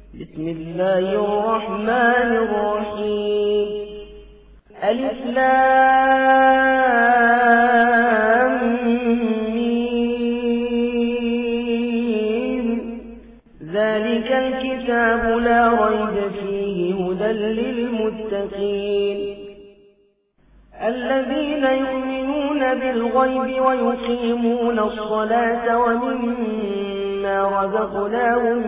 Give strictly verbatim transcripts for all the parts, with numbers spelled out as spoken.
بسم الله الرحمن الرحيم. ألف لام ميم. ذلك الكتاب لا ريب فيه هدى للمتقين الذين يؤمنون بالغيب ويقيمون الصلاة ومما رزقناهم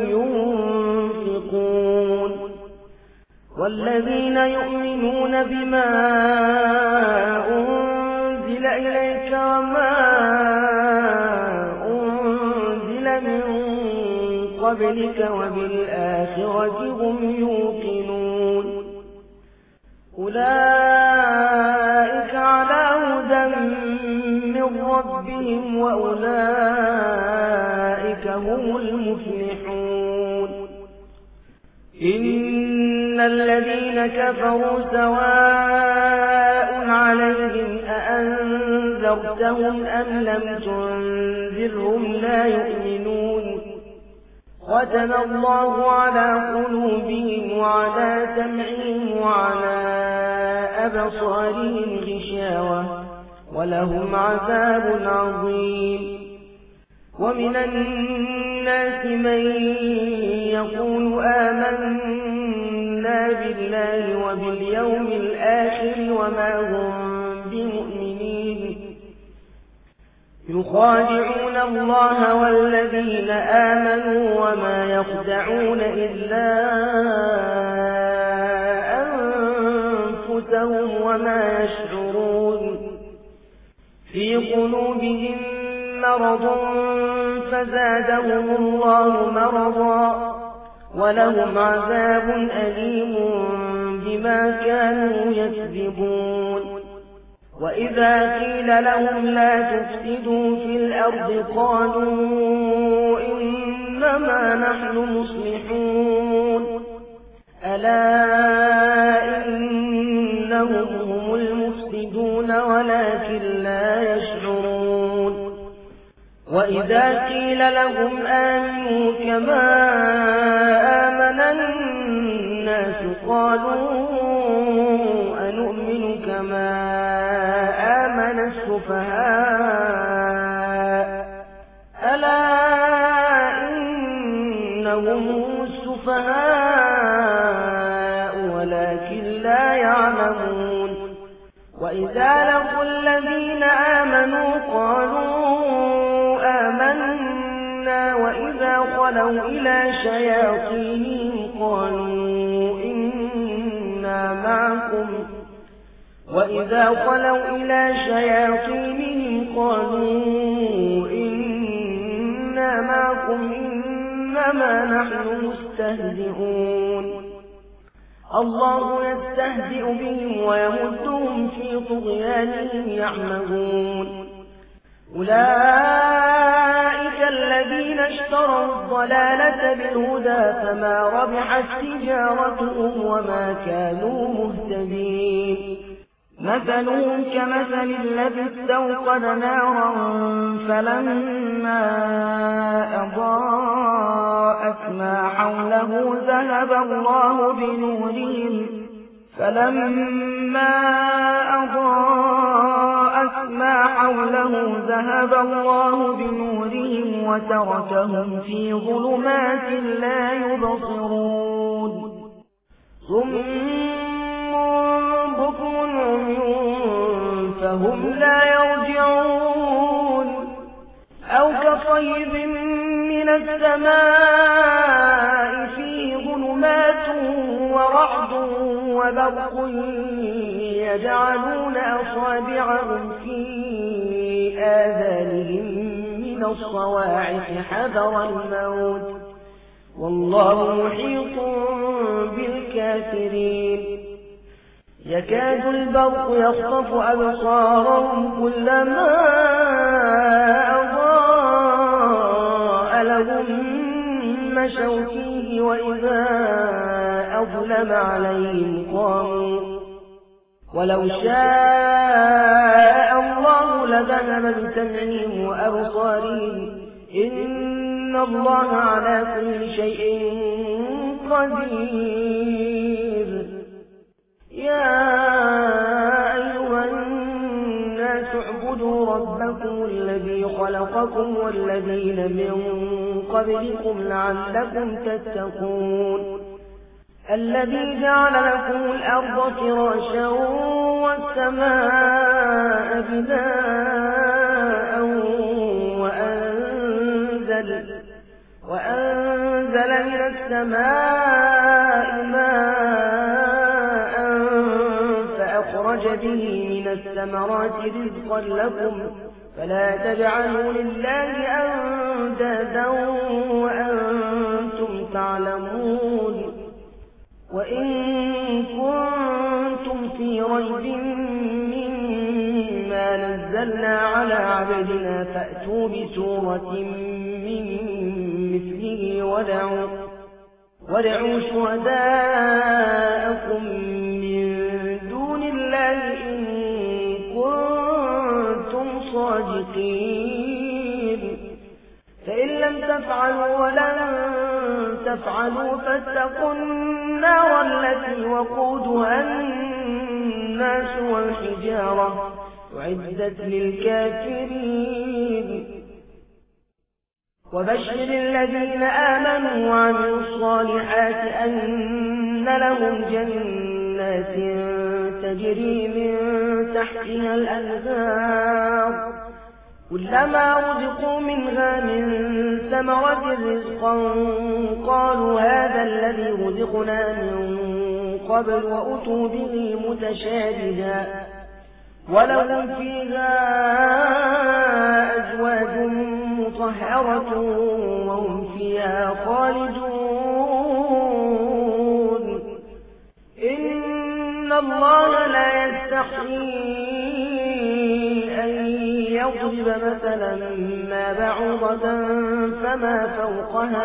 ينفقون والذين يؤمنون بما أنزل إليك وما أنزل من قبلك وبالآخرة هم يوقنون أولئك على هدى من ربهم وأولئك هم المفلحون. إن الذين كفروا سواء عليهم أأنذرتهم أم لم تنذرهم لا يؤمنون ختم الله على قلوبهم وعلى سمعهم وعلى أبصارهم غشاوة ولهم عذاب عظيم. ومن الناس من يقول آمنا بالله وباليوم الآخر وما هم بمؤمنين يخادعون الله والذين آمنوا وما يخدعون إلا أنفسهم وما يشعرون. في قلوبهم مرض فزادهم الله مرضا ولهم عذاب أليم بما كانوا يكذبون. وإذا قيل لهم لا تفسدوا في الأرض قالوا إنما نحن مصلحون ألا إنهم هم المفسدون ولكن لا يشعرون. وإذا قيل لهم آمنوا كما آمن الناس قالوا أنؤمن كما آمن السفهاء ألا إنهم هم السفهاء ولكن لا يعلمون. وإذا لقوا الذين آمنوا قالوا آمنا وإذا خلوا إلى شياطينهم قالوا إنا معكم وإذا خلوا إلى شياطينهم قالوا إنا معكم إنما نحن مستهزئون. الله يستهزئ بهم ويمدهم في طغيانهم يعمهون. أولئك الذين اشتروا الضلالة بالهدى فما ربحت تجارتهم وما كانوا مهتدين. مثلهم كمثل الذي استوقد نارا فلما أضاءت ما حوله ذهب الله بنورهم فلما أضاءت ما حوله ذهب الله بنورهم وتركهم في ظلمات لا يبصرون. ثم بكم عمي فهم لا يرجعون أو كصيب من السماء فيه ظلمات ورعد وبرق يجعلون أصابعهم في آذانهم من الصواعق حذر الموت والله محيط بالكافرين. يكاد البرق يخطف أبصارهم كلما أضاء لهم مشوا فيه وإذا أظلم عليهم قاموا ولو شاء الله لذهب بسمعهم وأبصارهم إن الله على كل شيء قدير. يا أيها الناس اعبدوا ربكم الذي خلقكم والذين من قبلكم لعلكم تتقون الذي جعل لكم الأرض فراشا والسماء بناء وأنزل, وأنزل من السماء ماء فأخرج به من الثمرات رزقا لكم فلا تجعلوا لله أندادا وأنتم تعلمون. وإن كنتم في ريب مما نزلنا على عبدنا فأتوا بسورة من مثله ودعوا, ودعوا شهداءكم من دون الله إن كنتم صادقين فإن لم تفعلوا ولن تفعلوا فاتقوا النار التي وقودها الناس والحجارة أعدت للكافرين. وبشر الذين آمنوا وعملوا الصالحات أن لهم جنات تجري من تحتها الأنهار كلما رزقوا منها من ثمرة رزقا قالوا هذا الذي رزقنا من قبل وأتوا به متشابها ولهم فيها أزواج مطهرة وهم فيها خالدون. إن الله لا يستحيي يضرب مثلا ما بعوضة فما فوقها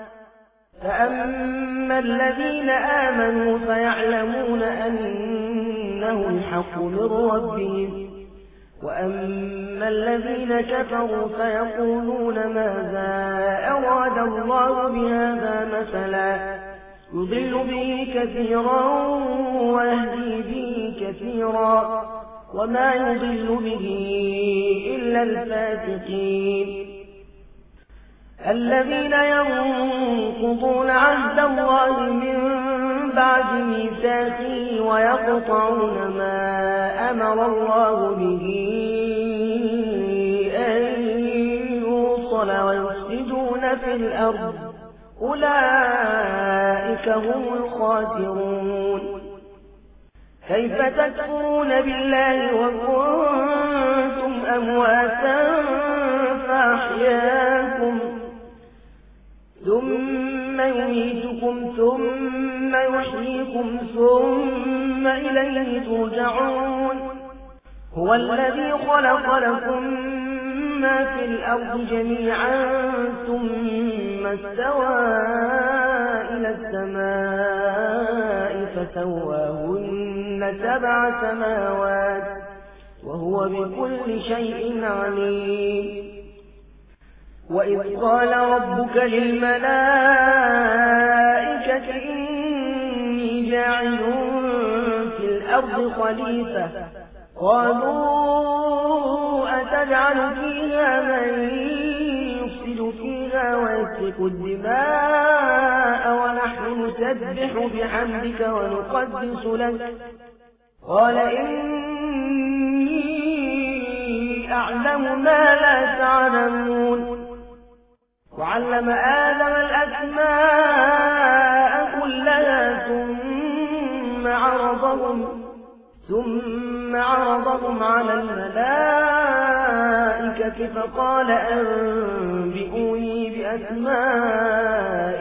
فأما الذين آمنوا فيعلمون أنه الحق من ربهم وأما الذين كفروا فيقولون ماذا أراد الله بهذا مثلا يضل به كثيرا ويهدي به كثيرا وما يضل به إلا الفاسقين الذين ينقضون عهد الله من بعد ميثاقه ويقطعون ما أمر الله به أن يوصل ويفسدون في الأرض أولئك هم الخاسرون. كيف تكفرون بالله وكنتم أمواتا فأحياكم ثم يميتكم ثم يحييكم ثم إليه ترجعون. هو الذي خلق لكم ما في الأرض جميعا ثم استوى إلى السماء فسواهن سبع سماوات وهو بكل شيء عليم. وإذ قال ربك للملائكة إني جاعل في الأرض خليفة قالوا أتجعل فيها من يفسد فيها ويسفك الدماء ونحن نسبح بحمدك ونقدس لك قال إني أعلم ما لا تعلمون. وعلم آدم الأسماء كلها ثم عرضهم ثم عرضهم على الملائكة فقال أنبئوني بأسماء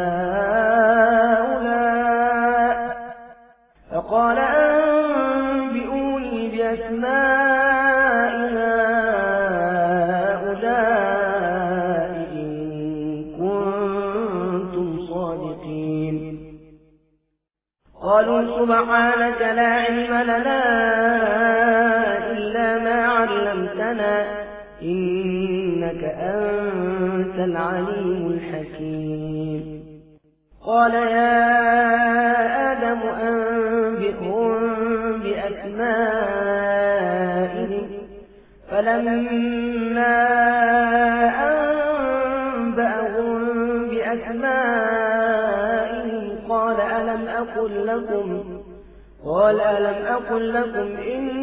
هؤلاء فقال أنبئوني بأسماء هؤلاء إن كنتم صادقين. قالوا سبحانك لا علم لنا إلا ما علمتنا إنك أنت العليم الحكيم. قال يا آدم أنبئهم بأسمائهم فلما أنبأهم بأسمائهم قال ألم أقل لكم قال ألم أقل لكم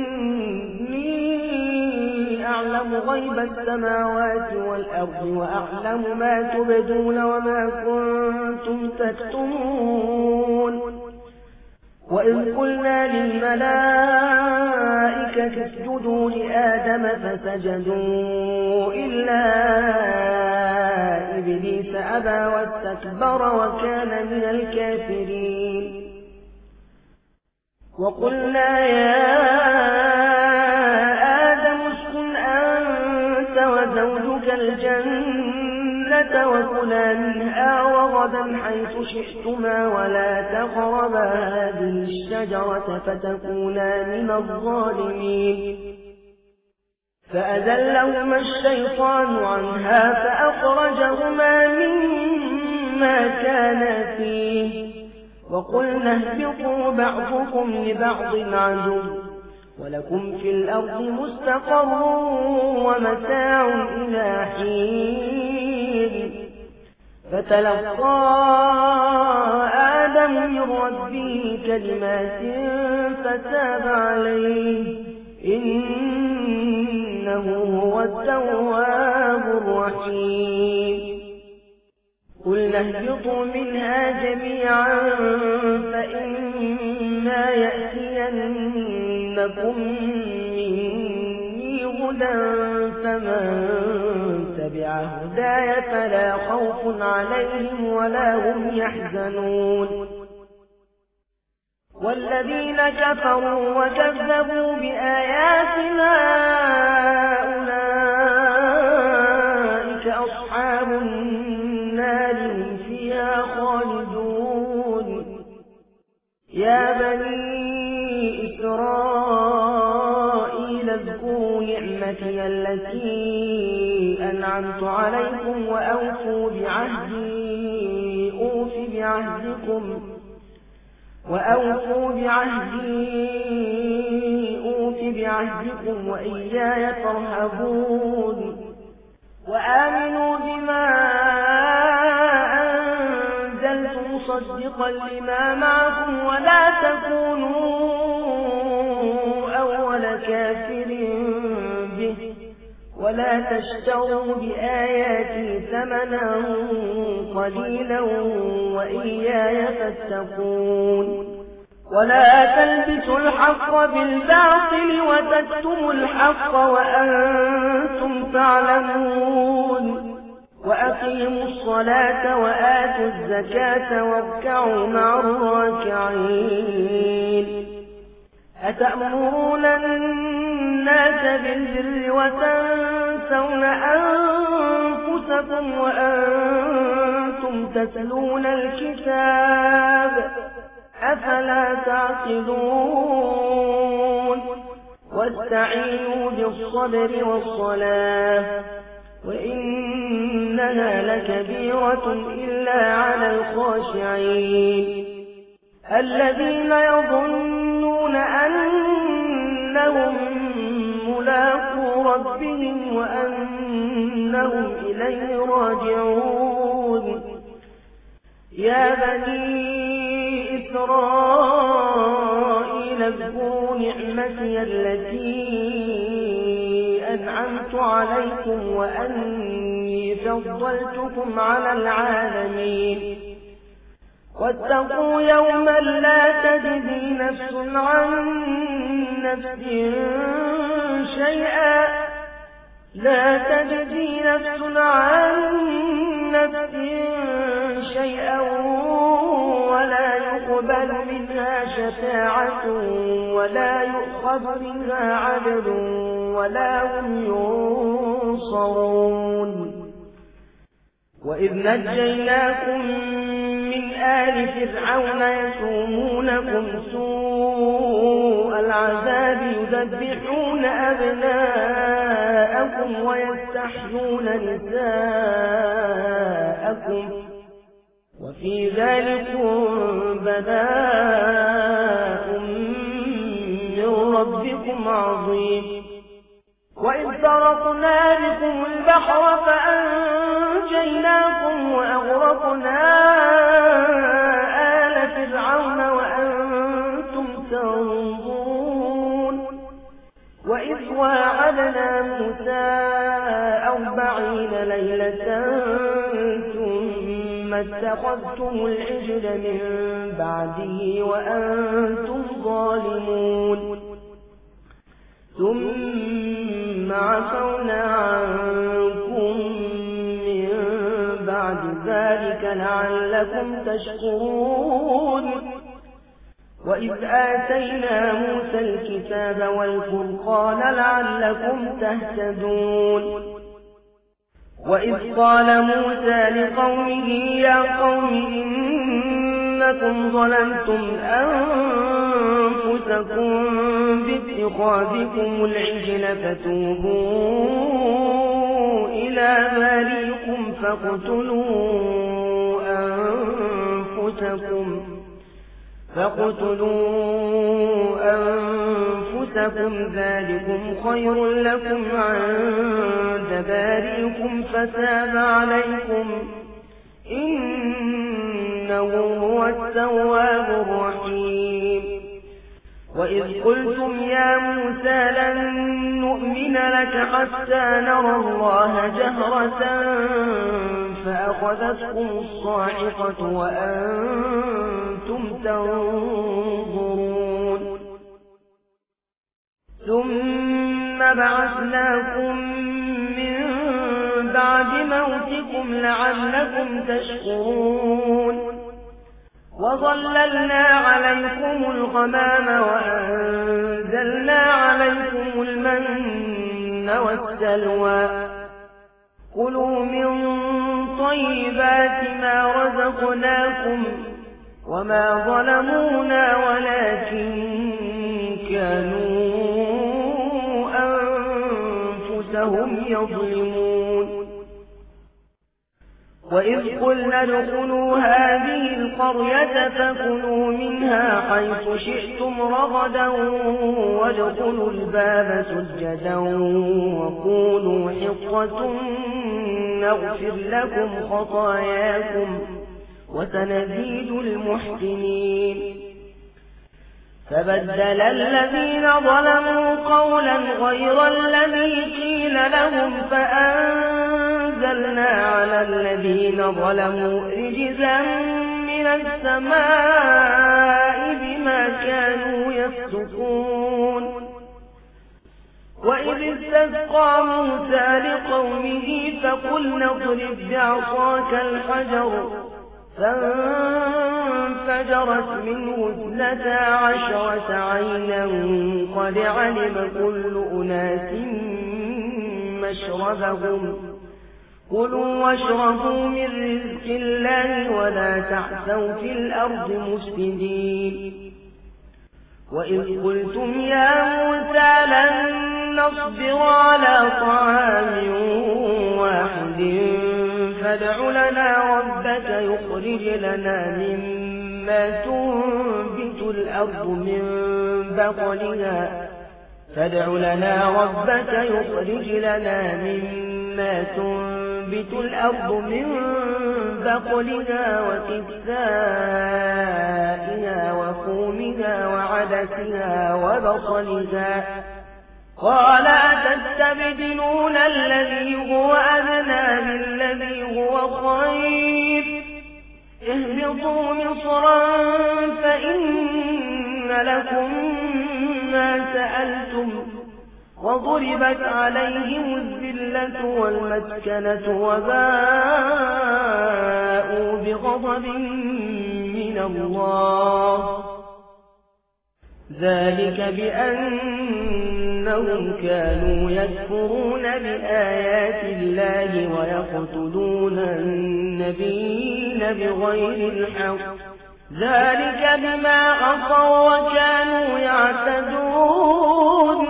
إني أعلم غيب السماوات والأرض وأعلم ما تبدون وما كنتم تكتمون وإذ قلنا للملائكة اسجدوا لآدم فسجدوا إلا إبليس أبى واستكبر وكان من الكافرين وقلنا يا آدم اسكن أنت وزوجك الجنة وكلا منها وغدا حيث شئتما ولا تقربا هذه الشجرة فتكونا من الظالمين فأزلهما الشيطان عنها فأخرجهما مما كانا فيه وقلنا اهبطوا بعضكم لبعض عدو ولكم في الأرض مستقر ومتاع إلى حين فتلقى آدم من ربه كلمات فتاب عليه إنه هو التواب الرحيم قلنا اهبطوا منها جميعا فإما يأتينكم مني هدى فمن تبع هداي فلا خوف عليهم ولا هم يحزنون والذين كفروا وكذبوا بآياتنا أولئك أصحاب النار هم فيها خالدون يا بني إسرائيل اذكروا نعمتي التي أنعمت عليكم وأوفوا بعهدي أوف بعهدكم وأوفوا بعهدي أوف بعهدكم وإياي فارهبون وآمنوا بما أنزلت مصدقا لما معكم ولا تكونوا أول كافر به ولا تشتروا بآياتي ثمنا قليلا وإياي فاتقون ولا تلبسوا الحق بالباطل وتكتموا الحق وأنتم تعلمون وأقيموا الصلاة وآتوا الزكاة واركعوا مع الراكعين أتأمرون الناس بالبر وتنسون أنفسكم وأنتم تتلون الكتاب أفلا تعقلون واستعينوا بالصبر والصلاة وإنها لكبيرة إلا على الخاشعين الذين يظنون أنهم ملاقو ربهم وأنهم إليه راجعون يا بني إسرائيل اذكروا نعمتي التي أنعمت عليكم وأني فضلتكم على العالمين واتقوا يوما لا تجزي نفس عن نفس شيئا لا تجزي نفس عن نفس شيئا ولا يقبل منها شفاعة ولا يؤخذ منها عدل ولا هم ينصرون وإذ نجيناكم من آل فرعون يسومونكم سوء العذاب يذبحون أبناءكم ويستحيون نساءكم وفي في ذلكم بلاء من ربكم عظيم وإذ فرقنا بكم البحر فأنجيناكم وأغرقنا آل فرعون وأنتم تنظرون وإذ واعدنا موسى أربعين ليلة ثم اتخذتم العجل من بعده وأنتم ظالمون ثم عفونا عنكم من بعد ذلك لعلكم تشكرون وإذ آتينا موسى الكتاب والفرقان لعلكم تهتدون وإذ قال موسى لقومه يا قوم إنكم ظلمتم أنفسكم باتخاذكم العجل فتوبوا إلى بارئكم فاقتلوا أنفسكم فاقتلوا أنفسكم ذلكم خير لكم عند بارئكم فتاب عليكم إنه هو التواب الرحيم وإذ قلتم يا موسى لن نؤمن لك حتى نرى الله جهرة فأخذتكم الصاعقة وأنتم تنظرون ثم بعثناكم من بعد موتكم لعلكم تشكرون وظللنا عليكم الغمام وأنزلنا عليكم المن والسلوى كلوا من طيبات ما رزقناكم وما ظلمونا ولكن كانوا أنفسهم يظلمون وإذ قلنا ادخلوا هذه القرية فكلوا منها حيث شئتم رغدا وادخلوا الباب سجدا وقولوا حطة نغفر لكم خطاياكم وسنزيد المحسنين فبدل الذين ظلموا قولا غير الذي قيل لهم فأنزلنا على الذين ظلموا رجزا من السماء بما كانوا يفسقون وإذ استسقى موسى لقومه فقلنا اضرب بعصاك الحجر فانفجرت منه اثنتا عشرة عينا قد علم كل أناس مشربهم كلوا واشربوا من رزق الله ولا تعثوا في الأرض مفسدين وإذ قلتم يا موسى لن نصبر على طعام واحد فادع لنا ربك يخرج لنا مما تنبت الأرض من بقلها فادع لنا ربك يخرج لنا مما تنبت الأرض من بقلها وكسائها وفومها وعدسها وبصلها قال أتستبدلون الذي هو أدنى بالذي هو خير اهبطوا مصرا فإن لكم ما سألتم وضربت عليهم الذلة والمسكنة وباءوا بغضب من الله ذلك بأنهم كانوا يكفرون بآيات الله ويقتلون النبيين بغير الحق ذلك بما عصوا وكانوا يعتدون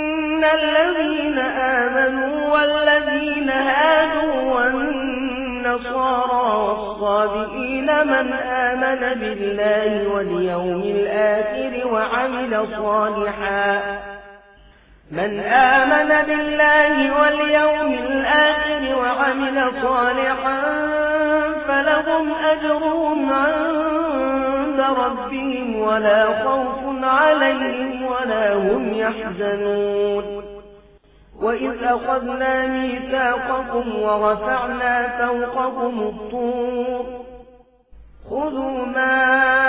إن الذين آمنوا والذين هادوا والنصارى والنصارى والصابئين من آمن بالله واليوم الآخر وعمل صالحا من آمن بالله واليوم الآخر وعمل صالحا فلهم أجرهم عند ربهم ولا خوف عليهم ولا هم يحزنون وإذ أخذنا ميثاقكم ورفعنا فوقكم الطور خذوا ما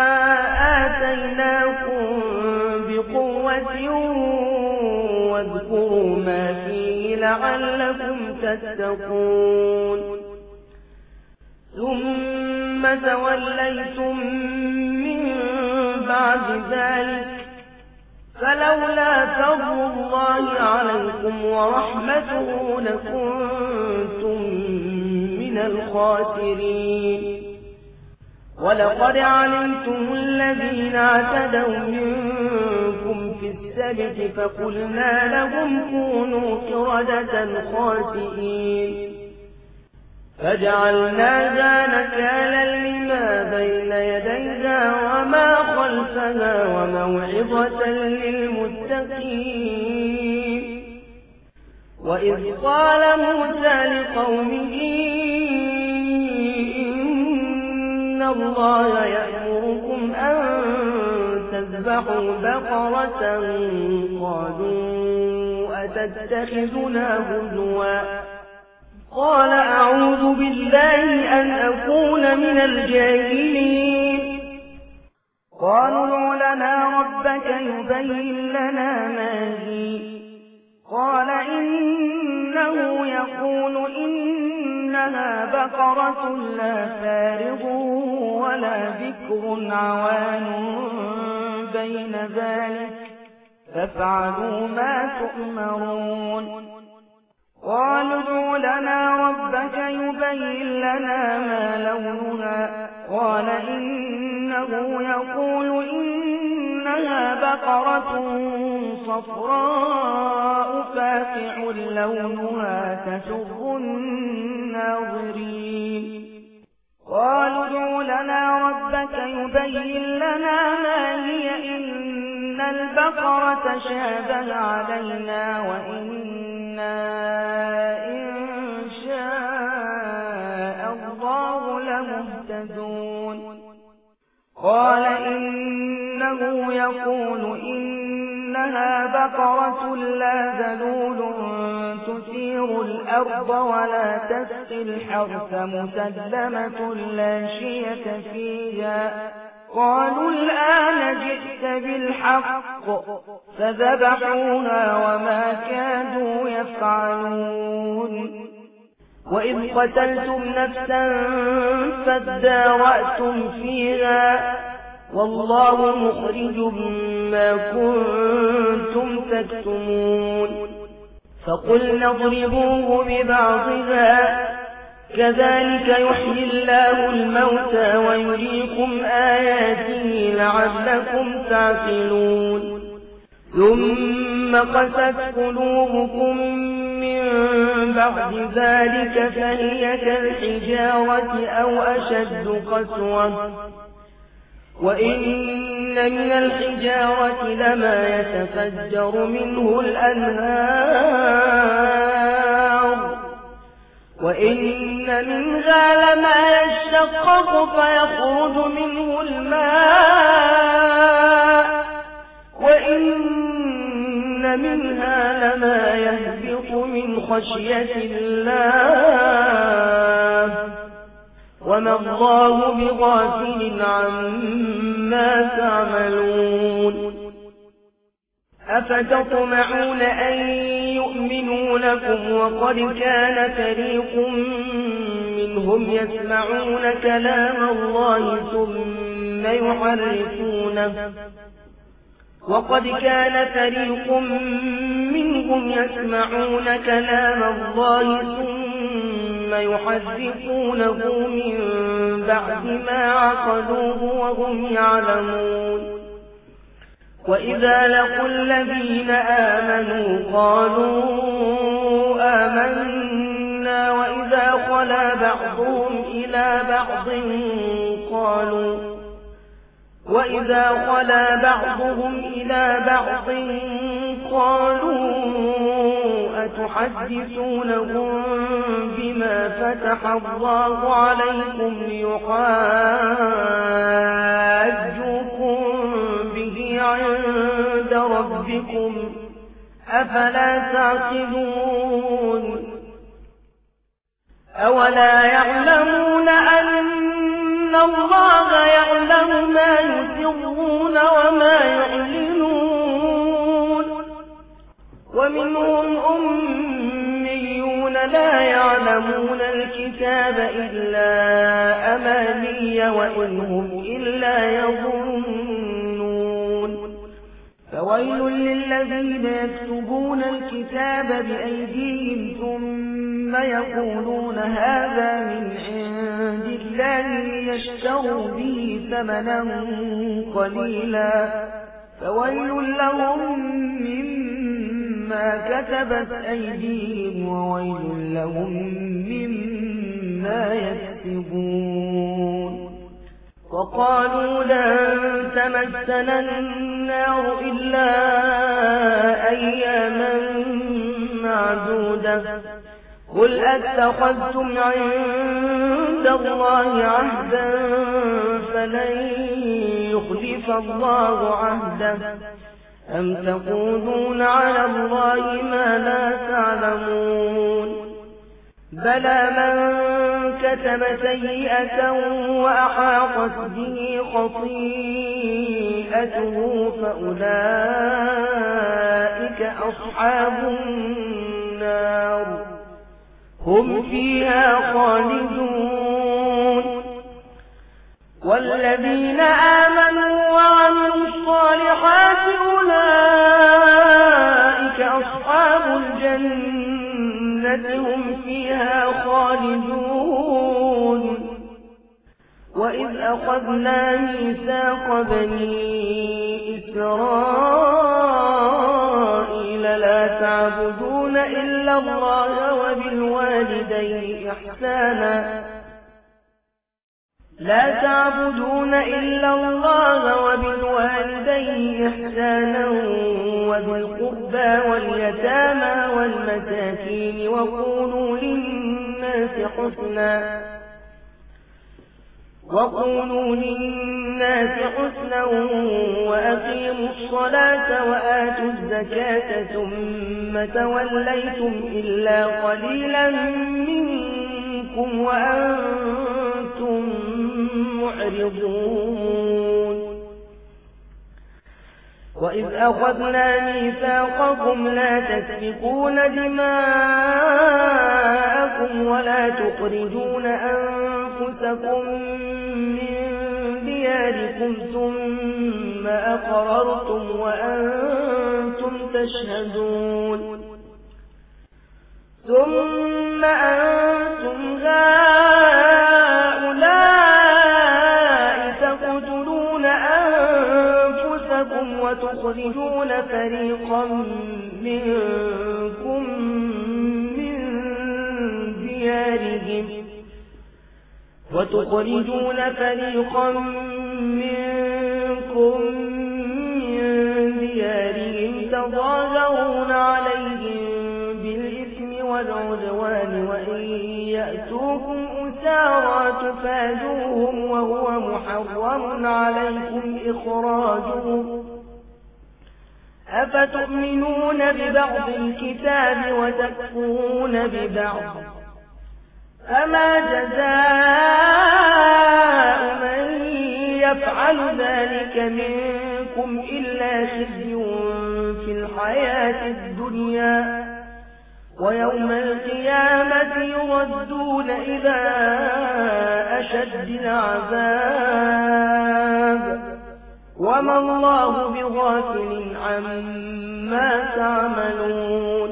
آتيناكم بقوة واذكروا ما فيه لعلكم تتقون ثم توليتم من بعد ذلك فلولا فضل الله عليكم ورحمته لكنتم من الخاسرين ولقد علمتم الذين اعتدوا منكم في السبت فقلنا لهم كونوا قردة خاسئين فجعلناها نكالا لما بين يديها وما خلفها وموعظة للمتقين وإذ قال موسى لقومه إن الله يأمركم أن تذبحوا بقرة قالوا أتتخذنا هزوا قال أعوذ بالله أن أكون من الجاهلين قالوا ادع لنا ربك يبين لنا ما هي قال إنه يقول إنها بقرة لا فارغ ولا بكر عوان بين ذلك فافعلوا ما تؤمرون قالوا ادع لنا ربك يبين لنا ما لونها قال إنه يقول إنها بقرة صفراء فاقع لونها تسر الناظرين قالوا ادع لنا ربك يبين لنا ما هي إن البقرة شابه علينا وإنا إن شاء الله لمهتدون قال إنه يقول إنها بقرة لا ذلول تثير الأرض ولا تسقي الحرث مسلمة لا شية فيها قالوا الآن جئت بالحق فذبحوها وما كادوا يفعلون وإذ قتلتم نفسا فادارأتم فيها والله مخرج ما كنتم تكتمون فقلنا اضربوه ببعضها كذلك يحيي الله الموتى ويريكم آياته لعلكم تعقلون ثم قست قلوبكم من بعد ذلك فهي كالحجارة أو أشد قسوة وإن من الحجارة لما يتفجر منه الأنهار وإن منها لما يشقق فيخرج منه الماء وإن منها لما يهبط من خشية الله وما الله بغافل عما تعملون أفتطمعون أن يؤمنوا لكم وقد كان فريق منهم يسمعون كلام الله ثم يحرفونه وقد كان فريق منهم يسمعون كلام الله ثم يحرفونه من بعد ما عقلوه وهم يعلمون وإذا لقوا الذين آمنوا قالوا آمنا وإذا خلا بعضهم إلى بعض قالوا وإذا خلا بعضهم إلى بعض قالوا أتحدثونهم بما فتح الله عليكم ليحاجوكم به عند ربكم أفلا تعقلون أولا يعلمون أن الله يعلم ما يسرون وما يعلنون ومنهم أميون لا يعلمون الكتاب إلا أماني وإن هم إلا يظنون فويل للذين يكتبون الكتاب بأيديهم ثم يقولون هذا من عند الله ليشتروا به ثمنا قليلا فويل لهم مما كتبت أيديهم وويل لهم مما يكسبون وقالوا لن تمسنا النار إلا أياما معدودة قل أتخذتم عند الله عهدا فلن يخلف الله عهده أم تقولون على الله ما لا تعلمون بلى من كتب سيئة وأحاطت به خطيئته فأولئك أصحاب النار هم فيها خالدون والذين آمنوا وعملوا الصالحات أولئك أصحاب الجنة هم فيها خالدون وإذ أخذنا ميثاق بني إسرائيل لا تعبدون إلا الله وبالوالدين إحسانا لا تعبدون إلا الله وبالوالدين إحسانا وذي القربى واليتامى والمساكين وقولوا للناس حسنا وقولوا للناس حسنا وأقيموا الصلاة وآتوا الزكاة ثم توليتم إلا قليلا منكم وأنتم معرضون وإذ أخذنا ميثاقكم لا تسفكون دماءكم ولا تخرجون أنفسكم من دياركم ثم أقررتم وأنتم تشهدون ثم أنتم هؤلاء تقتلون أنفسكم وتخرجون فريقا منكم من ديارهم وتخرجون فريقا منكم من ديارهم تظاهرون عليهم بالإثم والعدوان وإن يأتوكم أسارى تفادوهم وهو محرم عليكم إخراجهم أفتؤمنون ببعض الكتاب وتكفرون ببعض فما جزاء من يفعل ذلك منكم إلا خزي في الحياة الدنيا ويوم القيامة يردون إلى أشد العذاب وما الله بغافل عما تعملون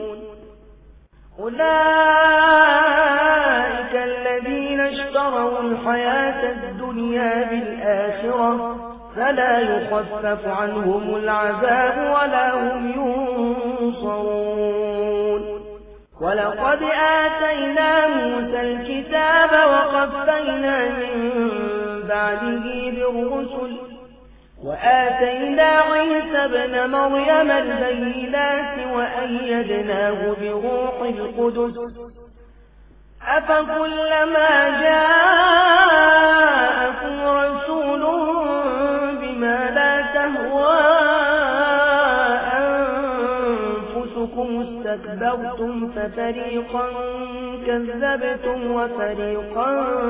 أولئك الذين اشتروا الحياة الدنيا بالآخرة فلا يخفف عنهم العذاب ولا هم ينصرون ولقد آتينا موسى الكتاب وقفينا من بعده بالرسل وآتينا عيسى ابن مريم البينات وأيدناه بروح القدس أفكلما جاءكم رسول بما لا تهوى أنفسكم استكبرتم ففريقا كذبتم وفريقا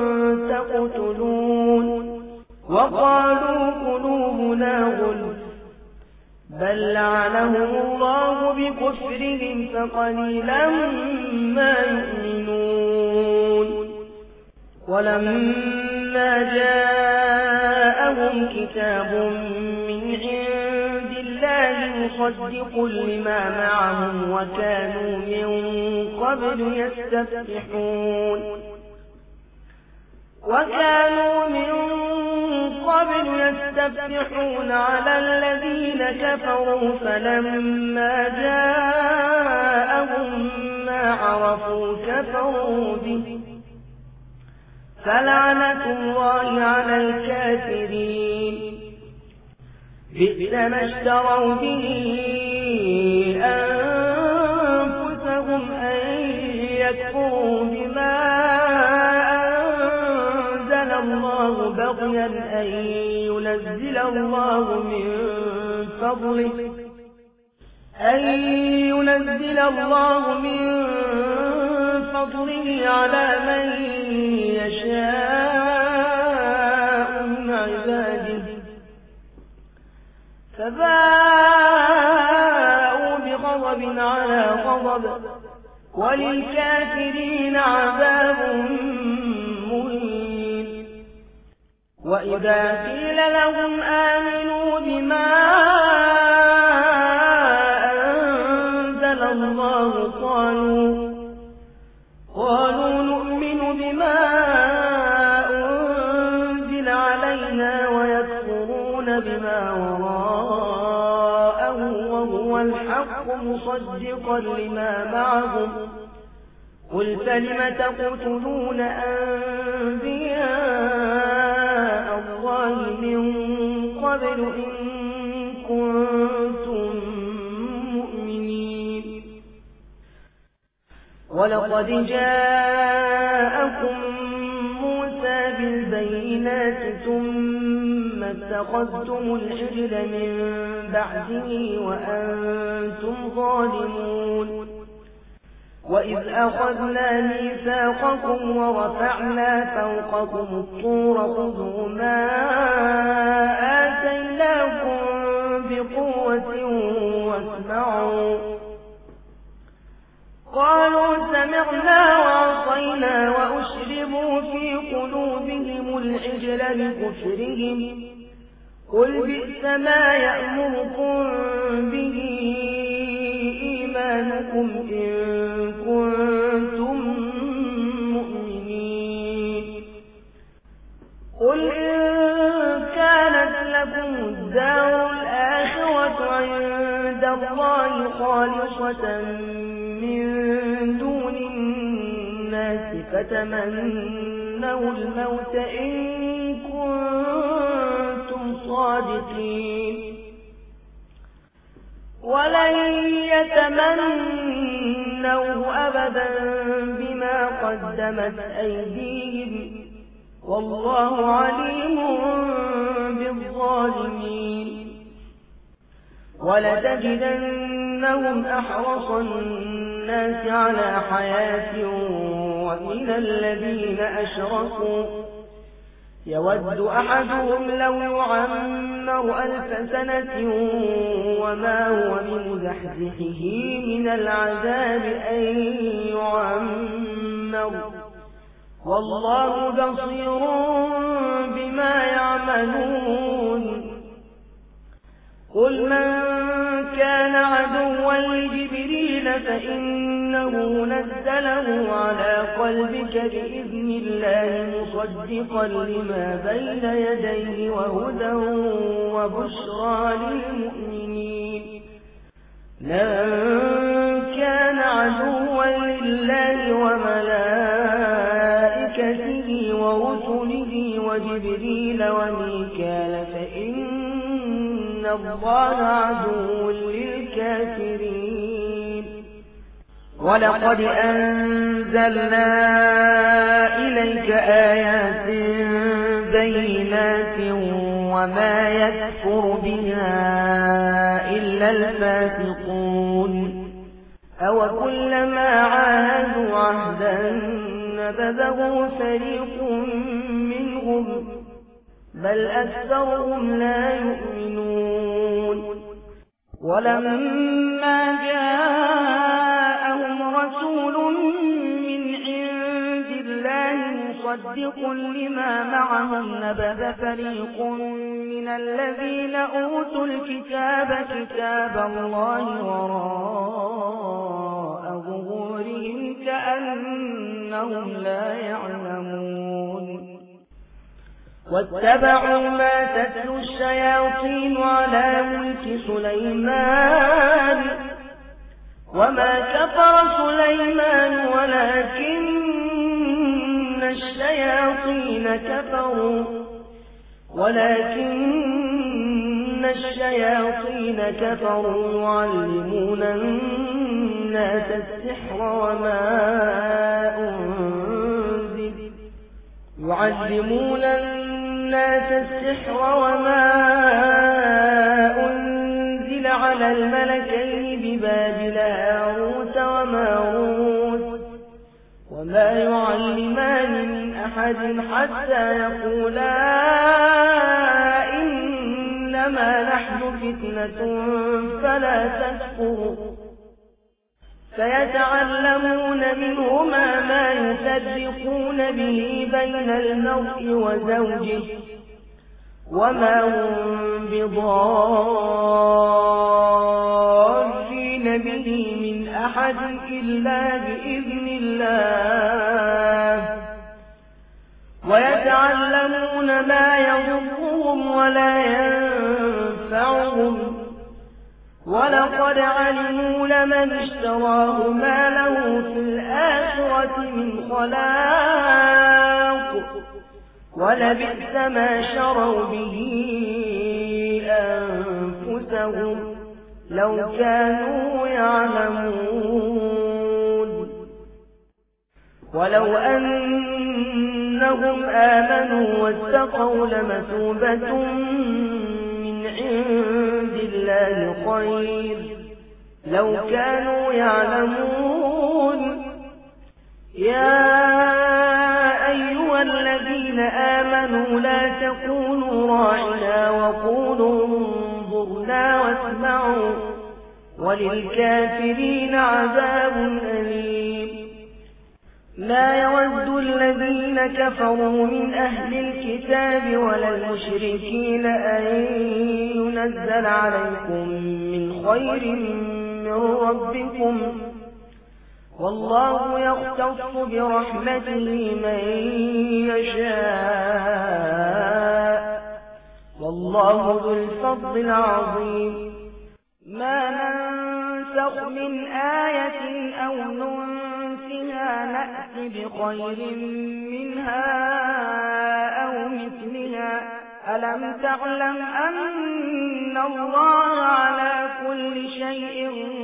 تقتلون وقالوا قلوبنا غلف بل لعنهم الله بكفرهم فقليلا ما يؤمنون ولما جاءهم كتاب من عند الله مصدق لما معهم وكانوا من قبل يستفتحون وكانوا من قبل يستفتحون على الذين كفروا فلما جاءهم ما عرفوا كفروا به فلعنة الله على الكافرين بئس ما اشتروا به أنفسهم أن يكفروا بما الله بغيا أن ينزل الله من فضله أن ينزل الله من فضله على من يشاء من عباده فباءوا بغضب على غضب وللكافرين عذاب مهين وإذا قيل لهم آمنوا بما أنزل الله قالوا قالوا نؤمن بما أنزل علينا ويكفرون بما وراءه وهو الحق مصدقا لما معهم قل فلم تقتلون أنبياء الله من قبل إن كنتم مؤمنين ولقد جاءكم موسى بالبينات ثم اتخذتم العجل من بعده وأنتم ظالمون وإذ أخذنا ميثاقكم ورفعنا فوقكم الطور خذوا ما آتيناكم بقوة واسمعوا قالوا سمعنا وعصينا وأشربوا في قلوبهم العجل بكفرهم قل بئس ما يأمركم به إيمانكم إن كنتم مؤمنين قل إن كانت لكم الدار الآخرة عند الله خالصة من دون الناس فتمنوا الموت إن كنتم صادقين ولن يتمنوه أبدا بما قدمت أيديهم والله عليم بالظالمين ولتجدنهم أحرص الناس على حياة ومن الذين أشركوا يود أحدهم لو يعمر ألف سنة وما هو بمزحزحه من العذاب أن يعمر والله بصير بما يعملون قل من كان عدوا لجبريل فإنه نزله على قلبك بإذن الله مصدقا لما بين يديه وهدى وبشرى للمؤمنين من كان عدوا لله بالله وملائكته ورسله وجبريل وميكال فإن الله عدو للكافرين ولقد أنزلنا إليك آيات بينات وما يكفر بها إلا الفاسقون أوكلما عاهدوا عهدا نبذه فريق منهم بل أكثرهم لا يؤمنون ولما جاءهم رسول من عند الله مصدق لما معهم نبذ فريق من الذين أوتوا الكتاب كتاب الله وراء ظهورهم كأنهم لا يعلمون واتبعوا ما تتلو الشياطين على ملك سليمان وما كفر سليمان ولكن الشياطين كفروا ولكن الشياطين كفروا يعلمون الناس السحر وما أنزل يعلمون الناس السحر وما أنزل على الملكين ببابل هاروت وماروت وما يعلمان من أحد حتى يقولا إنما نحن فتنة فلا تكفر فيتعلمون منهما ما يفرقون به بين المرء وزوجه وما هم بضارين به من أحد إلا بإذن الله ويتعلمون ما يضرهم ولا ينفعهم ولقد علموا لمن اشتراه ما له في الآخرة من خلاق ولبئس ما شروا به أنفسهم لو كانوا يعلمون ولو أنهم آمنوا واتقوا لمثوبة من عند الله خير لو كانوا يعلمون يا أيها الذين آمنوا لا تقولوا راعنا وقولوا انظرنا واسمعوا وللكافرين عذاب أليم لا يود الذين كفروا من أهل الكتاب ولا المشركين أن ينزل عليكم من خير من ربكم والله يختص برحمته من يشاء والله ذو الفضل العظيم ما ننسخ من آية أو ننسها نأت بخير منها أو مثلها ألم تعلم أن الله على كل شيء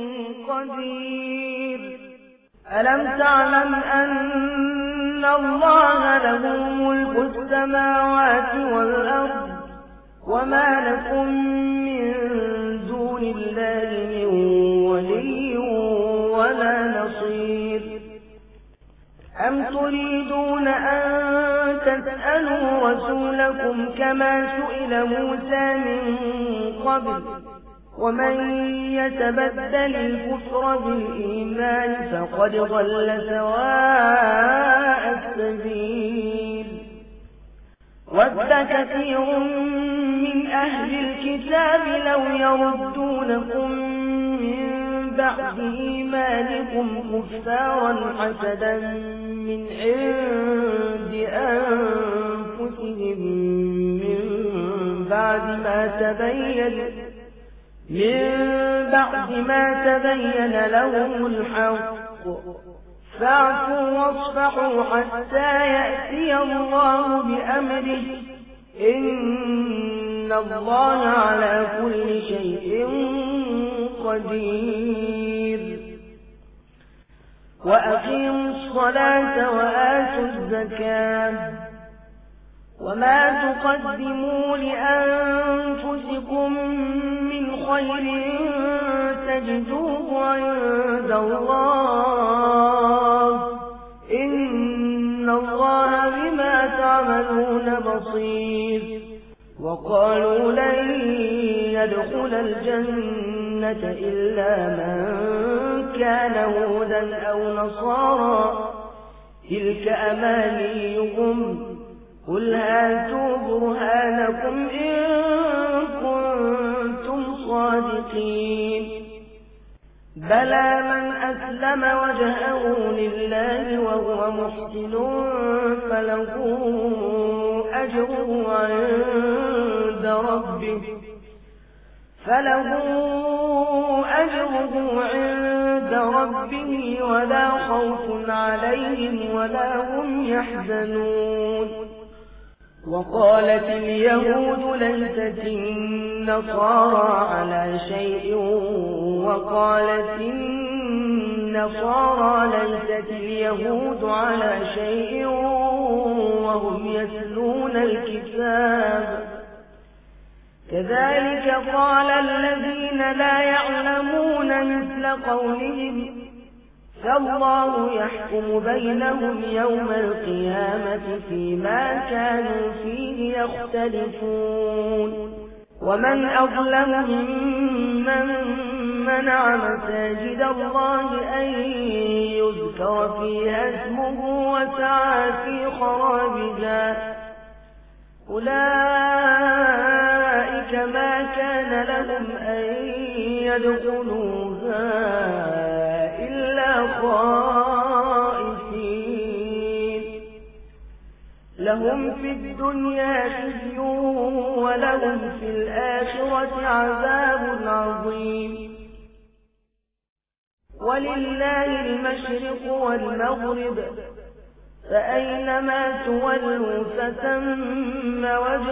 قدير ألم تعلم أن الله له ملك السماوات والأرض وما لكم من دون الله من ولي ولا نصير أم تريدون أن تسألوا رسولكم كما سئل موسى من قبل ومن يتبدل الكفر بالإيمان فقد ضل سواء السبيل ود كثير من أهل الكتاب لو يردونكم من بعد إيمانكم كفارا حسدا من عند أنفسهم من بعد ما تبين من بعد ما تبين لهم الحق فاعفوا واصفحوا حتى يأتي الله بأمره إن الله على كل شيء قدير وأقيموا الصلاة وآتوا الزكاة وما تقدموا لأنفسكم من خير تجدوه عند الله إن الله بما تعملون بصير وقالوا لن يدخل الجنة إلا من كان هودا أو نصارى تلك أمانيهم قل هاتوا برهانكم إن كنتم صادقين بلى من أسلم وجهه لله وهو محسن فله أجره عند ربه فله أجره عند ربه ولا خوف عليهم ولا هم يحزنون وقالت اليهود ليست النصارى على شيء وقالت النصارى ليست اليهود على شيء وهم يتلون الكتاب كذلك قال الذين لا يعلمون مثل قولهم فالله يحكم بينهم يوم القيامة فيما كانوا فيه يختلفون ومن أظلم ممن منع مساجد الله أن يذكر فيها اسمه وسعى في خرابها أولئك ما كان لهم أن يدخلوها إلا خائفين لهم في الدنيا خزي ولهم في الآخرة عذاب عظيم ولله المشرق والمغرب فأينما تولوا فثم وجه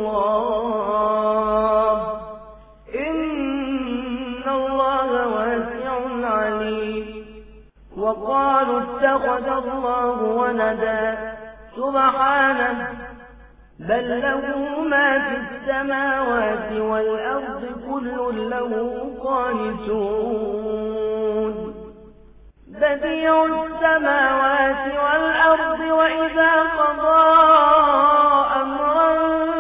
الله إن الله واسع عليم وقالوا اتخذ الله ولدا سبحانه بل له ما في السماوات والأرض كل له قانتون بديع السماوات والأرض وإذا قضى أمرا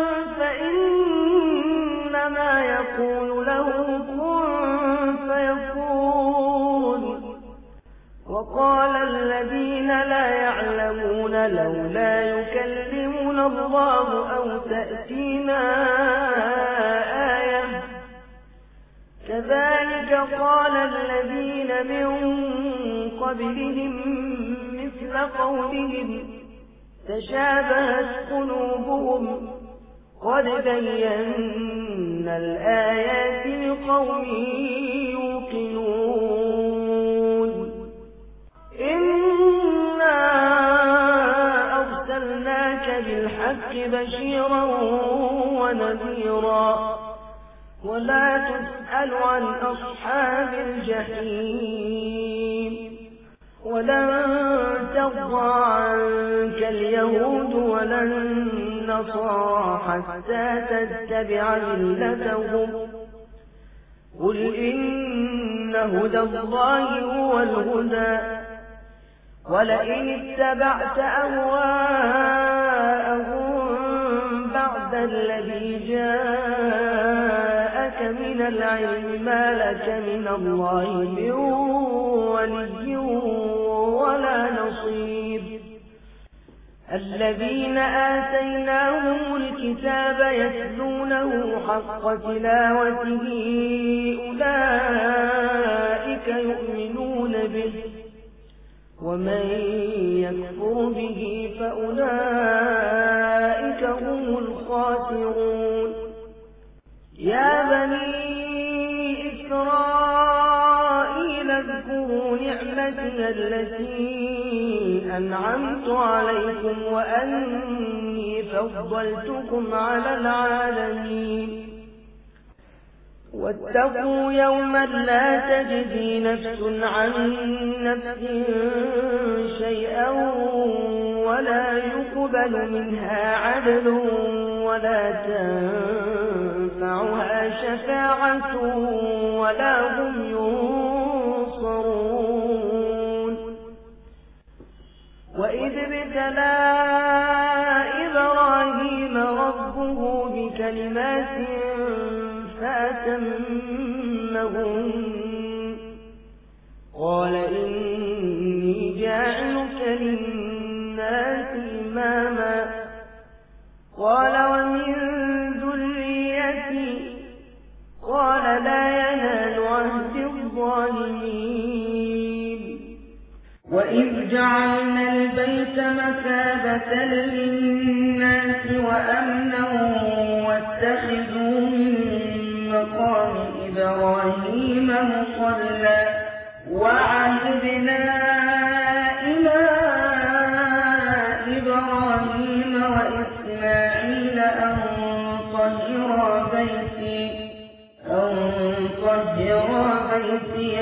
فإنما يقول له كن فيكون وقال الذين لا يعلمون لولا يكلمنا الله أو تأتينا آية كذلك قال الذين من قبلهم مثل قولهم تشابهت قلوبهم قد بينا الآيات لقوم يوقنون إنا أرسلناك بالحق بشيرا ونذيرا ولا تسأل عن أصحاب الجحيم ولن ترضى عنك اليهود ولا النصارى حتى تتبع ملتهم قل إن هدى الله هو الهدى ولئن اتبعت أهواءهم بعد الذي جاءك من العلم ما لك من الله من ولي ولا نصير الذين آتيناهم الكتاب يتلونه حق تلاوته أولئك يؤمنون به ومن يكفر به فأولئك هم الخاسرون يا بني إسرائيل اذكروا نعمتي نعمتي التي أنعمت عليكم وأني فضلتكم على العالمين واتقوا يوما لا تجزي نفس عن نفس شيئا ولا يقبل منها عدل ولا تنفعها شفاعة ولا هم ينصرون وإذ ابتلى إبراهيم ربه بكلمات فأتمهن قال إني جاعلك للناس إماما قال ومن ذريتي قال لا ينال عهد الظالمين وإذ جعلنا البيت مثابة للناس وأمنا واتخذوا من مقام إبراهيم مصلى وعهدنا إلى إبراهيم وإسماعيل أن طهرا بيتي أن طهرا بيتي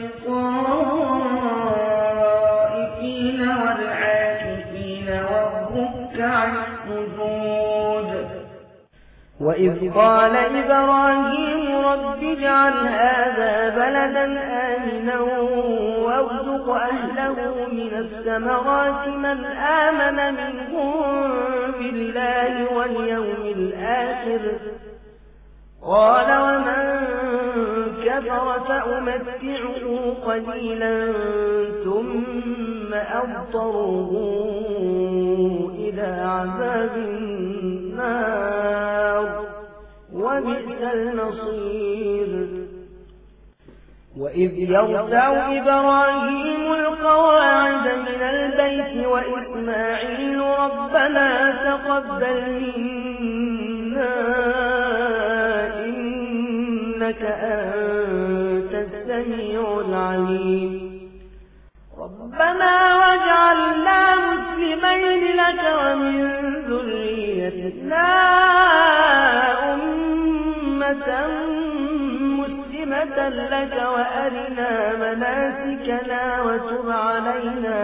للطائفين والعاكفين والركع السجود وإذ قال إبراهيم رب اجعل هذا بلدا آمنا وارزق أهله من الثمرات من آمن منهم بالله واليوم الآخر قال ومن كفر فأمتعه قليلا ثم أضطره إلى عذاب النار وبئس المصير وإذ يرفع إبراهيم القواعد من البيت وإسماعيل ربنا تقبل منا إنك أنت السميع العليم ربنا واجعلنا مسلمين لك ومن ذريتنا أمة مسلمة لك وأرنا مناسكنا وتب علينا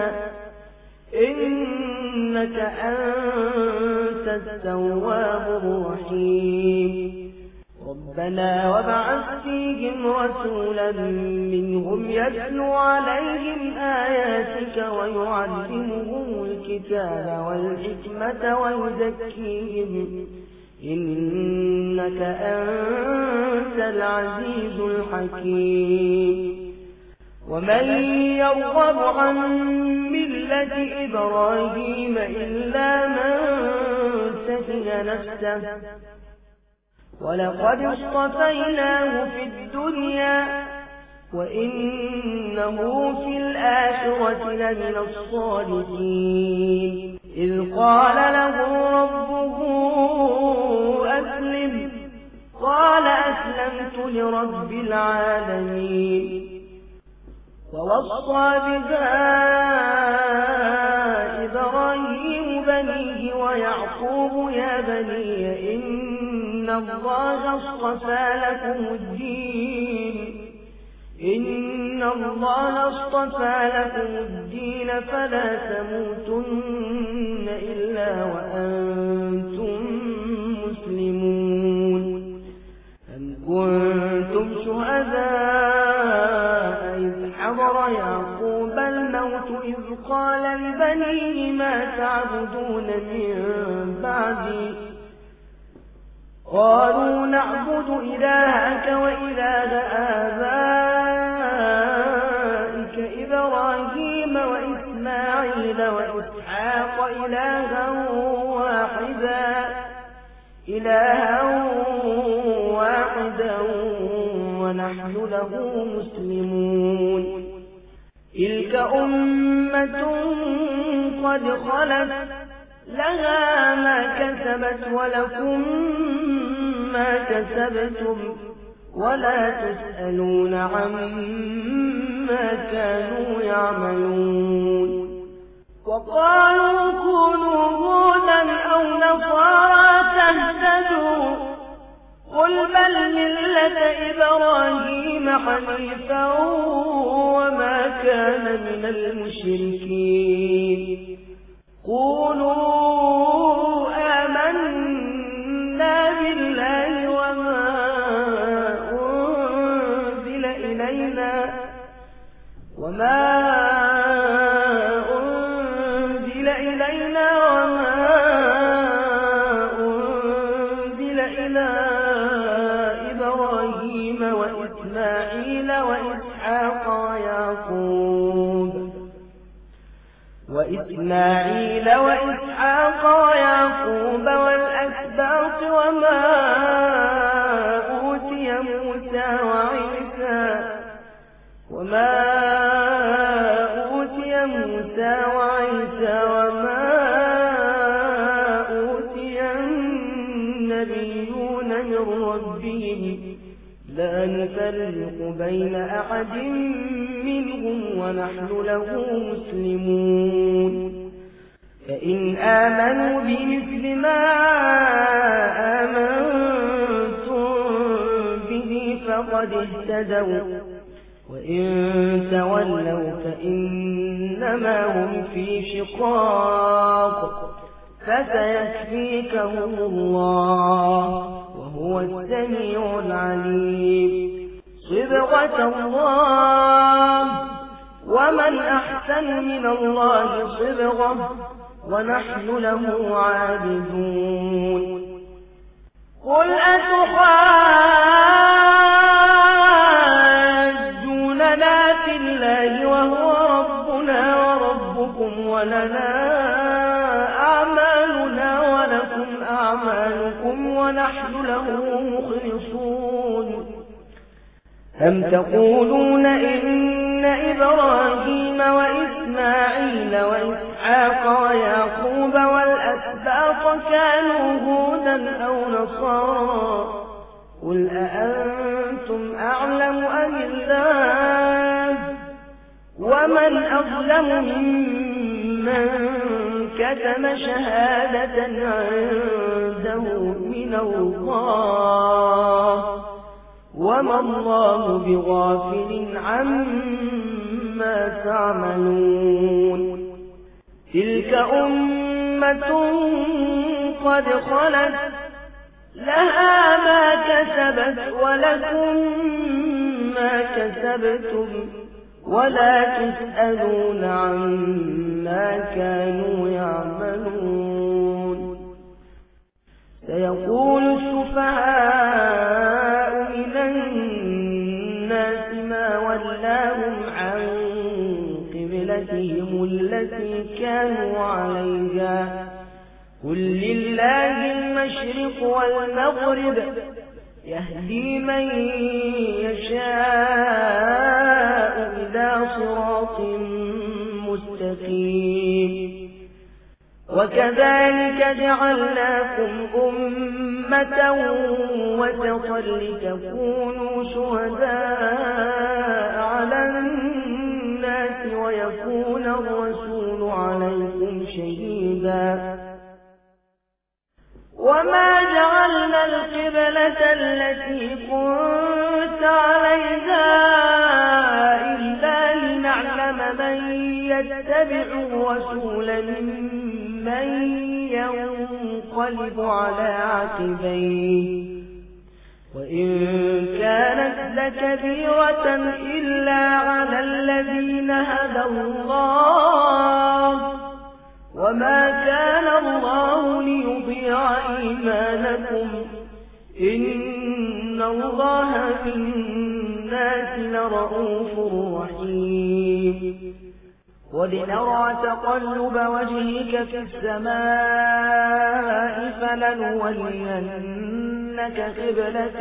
إنك أنت التواب الرحيم ربنا وابعث فيهم رسولا منهم يتلو عليهم آياتك ويعلمهم الكتاب والحكمة ويزكيهم إنك أنت العزيز الحكيم ومن يرغب عن ملة إبراهيم إلا من سفه نفسه ولقد اصطفيناه في الدنيا وإنه في الآخرة لمن الصالحين إذ قال له ربه أسلم قال أسلمت لرب العالمين ووصى بها إبراهيم بنيه ويعقوب يا بني إن الله اصطفى لكم الدين إن الله اصطفى لكم الدين فلا تموتن إلا وأنتم مسلمون أم كنتم شهداء إذ حضر يعقوب الموت إذ قال لبنيه ما تعبدون من بعدي قالوا نعبد إلهك وإله آبائك إبراهيم وإسماعيل وإسحاق إلها واحدا إلها واحدا ونحن له مسلمون تلك أمة قد خلت لها ما كسبت ولكم ما كسبتم ولا تسألون عما كانوا يعملون وقالوا كونوا هودا أو نصارى تهتدوا قل بل ملة إبراهيم حنيفا وما كان من المشركين قولوا آمنا بالله وما أنزل إلينا وما أنزل إلينا وما أنزل إلى إبراهيم وإسماعيل وإسحاق ويعقوب وإسماعيل وإسحاق ويعقوب والأسباط وما أوتي موسى وعيسى وما أوتي موسى وعيسى وما أوتي النبيون من ربهم لا نفرق بين أحد منهم ونحن له مسلمون فإن آمنوا بمثل ما آمنتم به فقد اهتدوا وإن تولوا فإنما هم في شقاق فسيكفيكهم الله وهو السميع العليم صبغة الله ومن أحسن من الله صبغة ونحن له عابدون قل أتحاجوننا في الله وهو ربنا وربكم ولنا أعمالنا ولكم أعمالكم ونحن له مخلصون أم تقولون إن إبراهيم وإسماعيل وإسحاق ويعقوب والأسباط كانوا هودا أو نصارى قل أأنتم أعلم أم الله ومن أظلم ممن كتم شهادة عنده من الله وما الله بغافل عما تعملون تلك أمة قد خلت لها ما كسبت ولكم ما كسبتم ولا تسألون عما كانوا يعملون سيقول السفهاء من الناس ما ولاهم عن قبلتهم التي كانوا عليها قل لله المشرق والمغرب يهدي من يشاء إلى صراط مستقيم وكذلك جعلناكم أمة وسطا لتكونوا شهداء على الناس ويكون الرسول عليكم شهيدا وما جعلنا القبلة التي كنت عليها إلا لنعلم من يتبع الرسول ممن ينقلب على عقبيه وإن كانت لكبيرة إلا على الذين هدى الله وما كان الله ليضيع إيمانكم إن الله بالناس لرؤوف رحيم ولنرى تقلب وجهك في السماء فلنولينك قبلة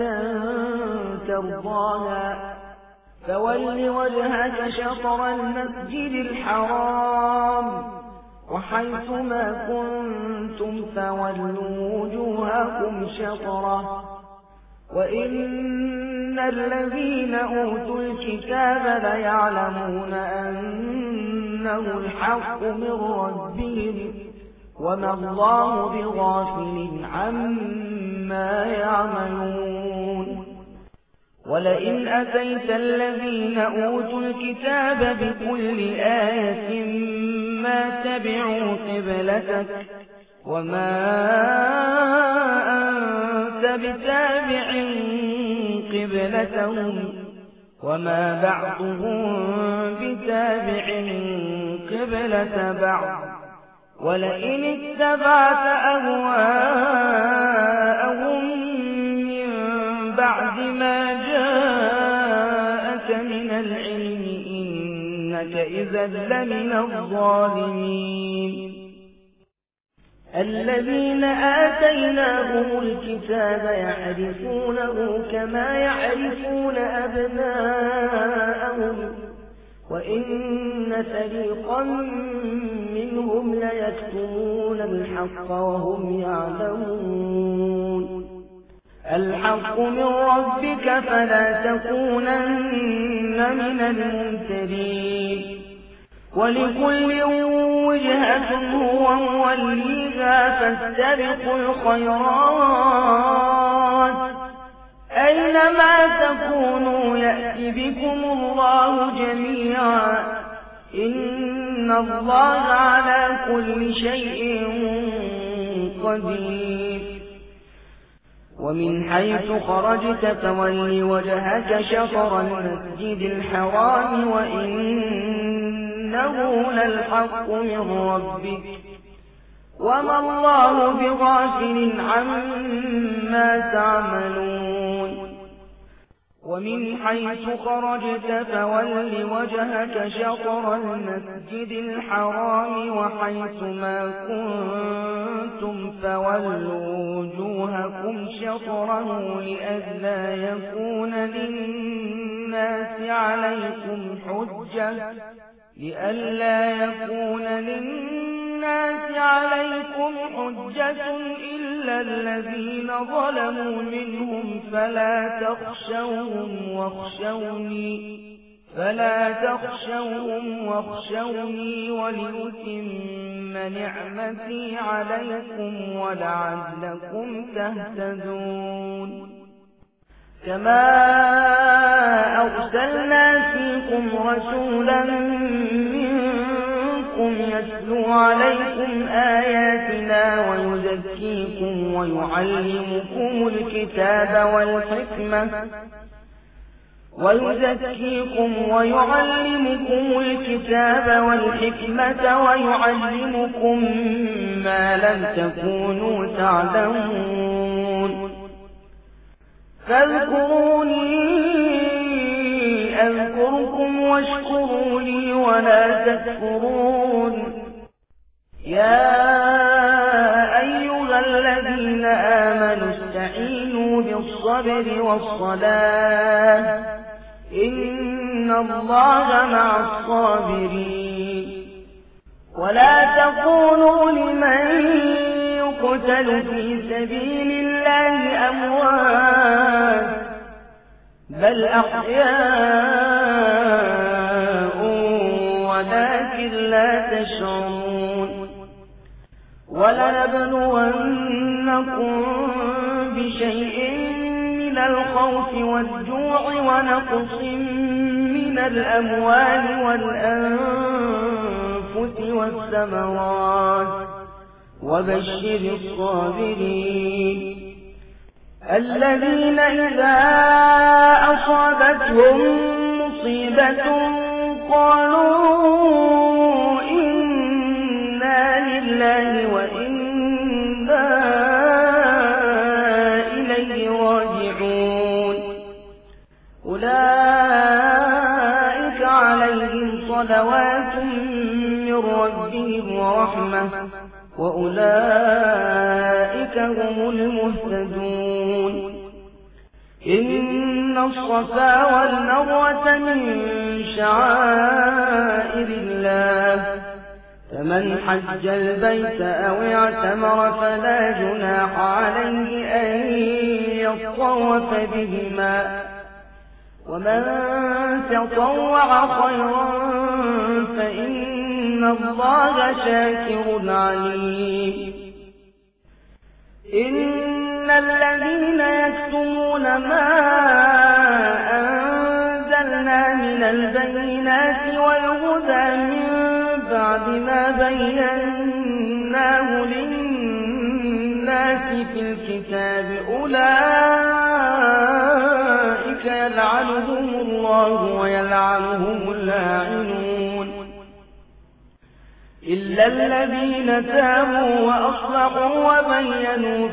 ترضاها فول وجهك شطر المسجد الحرام وحيث ما كنتم فولوا وجوهكم شطره وإن إن الذين أوتوا الكتاب ليعلمون أنه الحق من ربهم وما الله بغافل عما يعملون ولئن أتيت الذين أوتوا الكتاب بكل آية ما تبعوا قبلتك وما أنت بتابع قبلتهم وما بعضهم بتابع قبلة بعض ولئن اتبعت أهواءهم من بعد ما جاءك من العلم إنك إذا لمن الظالمين الذين آتيناهم الكتاب يعرفونه كما يعرفون أبناءهم وإن فريقا منهم ليكتمون الحق وهم يعلمون الحق من ربك فلا تكونن من الممترين ولكل وجهة هو موليها فاستبقوا الخيرات أينما تكونوا يأتي بكم الله جميعا إن الله على كل شيء قدير ومن حيث خرجت فول وجهك شطر المسجد الحرام وإنه للحق من ربك وما الله بغافل عما تعملون ومن حيث خرجت فول وجهك شطر المسجد الحرام وحيث ما كنتم فولوا وجوهكم شطره لئلا يكون للناس عليكم حجة لئلا يكون للناس عليكم حجة إلا الذين ظلموا منهم فلا تخشوهم واخشوني فلا تخشوهم واخشوني ولأتم نعمتي عليكم ولعلكم تهتدون كما أرسلنا فيكم رسولا منكم يتلو عليكم آياتنا ويزكيكم ويعلمكم الكتاب والحكمة ويزكيكم ويعلمكم الكتاب والحكمة ويعلمكم ما لم تكونوا تعلمون فاذكروني أذكركم واشكروا لي ولا تكفرون يا أيها الذين آمنوا استعينوا بالصبر والصلاة إن الله مع الصابرين ولا تكونوا لمن يقتل في سبيل الله أموات بل أحياء ولكن لا تشعرون ولنبلونكم بشيء من الخوف والجوع ونقص من الأموال والأنفس والثمرات وبشر الصابرين الذين إذا أصابتهم مصيبة قالوا إنا لله وإنا إليه راجعون أولئك عليهم صلوات من ربهم ورحمة وأولئك هم المهتدون إن الصفا والمروة من شعائر الله فمن حج البيت أو اعتمر فلا جناح عليه أن يطوف بهما ومن تطوع خيرا فإن الله شاكر عليم إن الذين يكتمون ما أنزلنا من البينات والهدى من بعد ما بيناه للناس في الكتاب أولئك يلعنهم الله ويلعنهم اللاعنون إلا الذين تابوا وأصلحوا وبينوا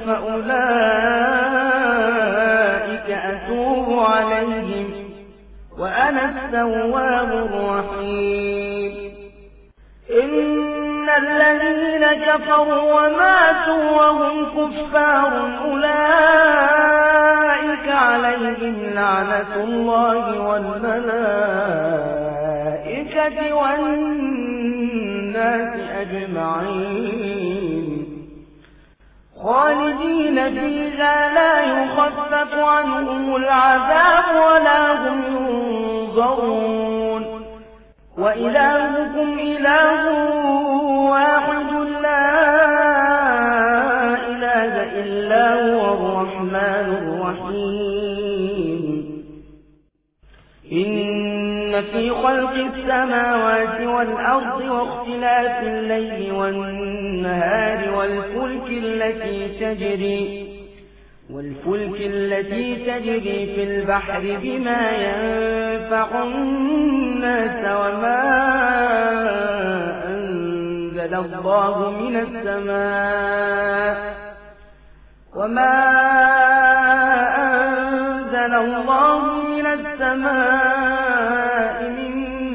فأولئك أتوب عليهم وأنا التواب الرحيم إن الذين كفروا وماتوا وهم كفار أولئك عليهم لعنة الله والملائكة والناس أجمعين خالدين فيها لا يخفف عنهم العذاب ولا هم ينظرون وإلهكم إله واحد لا إله إلا هو الرحمن الرحيم إن في خلق السماوات والأرض واختلاف الليل والنهار والفلك التي تجري والفلك التي تجري في البحر بما ينفع الناس وما أنزل الله من السماء وما أنزل الله من السماء من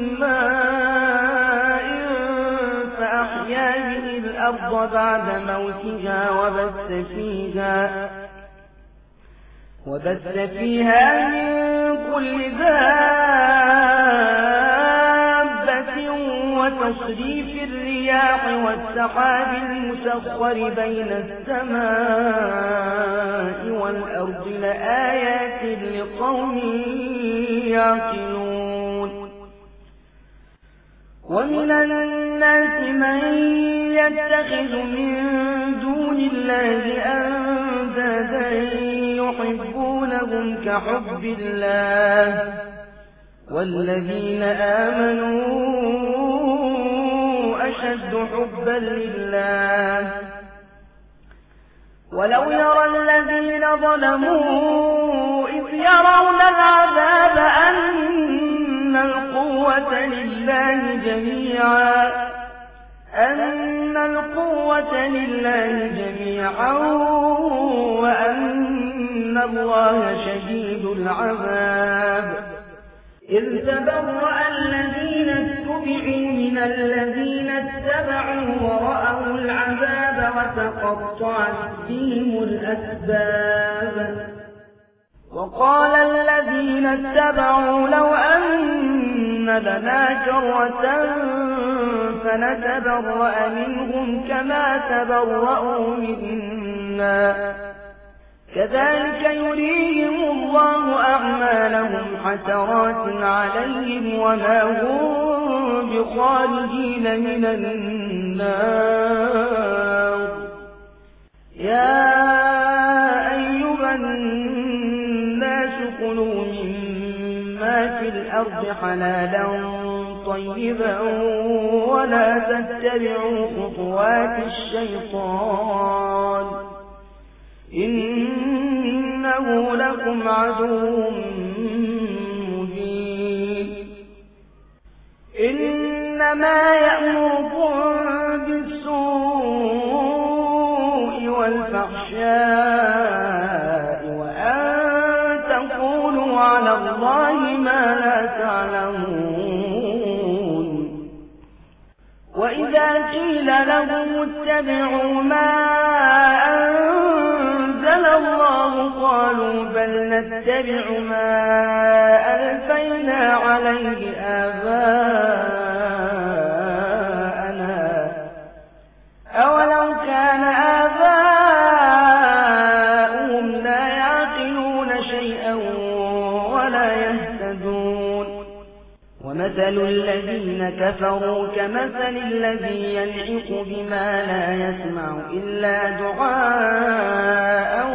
ماء فأحيا به الأرض بعد موتها وبث فيها وبث فيها من كل دابة وتصريف الرياح والسحاب المسخر بين السماء والأرض لآيات لقوم يعقلون ومن الناس من يتخذ من دون الله أندادا يحبونهم كحب الله والذين آمنوا أشد حبا لله ولو يرى الذين ظلموا إذ يرون العذاب أن القوة لله جميعا أن القوة لله جميعا وأن الله شديد العذاب إذ تبرأ الذين اتبعوا من الذين اتبعوا ورأوا العذاب وتقطعت بهم الأسباب وقال الذين اتبعوا لو أن لنا كرة فنتبرأ منهم كما تبرأوا منا كذلك يريهم الله أعمالهم حسرات عليهم وما هم بخالدين من النار يا أيها الناس كلوا مما في الأرض حلالا طيبا ولا تتبعوا خطوات الشيطان إنه لكم عدو مبين إنما يأمركم بالسوء والفحشاء وأن تقولوا على الله ما لا تعلمون وإذا قيل لهم اتبعوا ما أنزل الله قالوا بل نتبع ما ألفينا عليه آباءنا أولو كان آباؤهم لا يعقلون شيئا ولا يهتدون ومثل الذين كفروا كمثل الذي ينعق بما لا يسمع إلا دعاء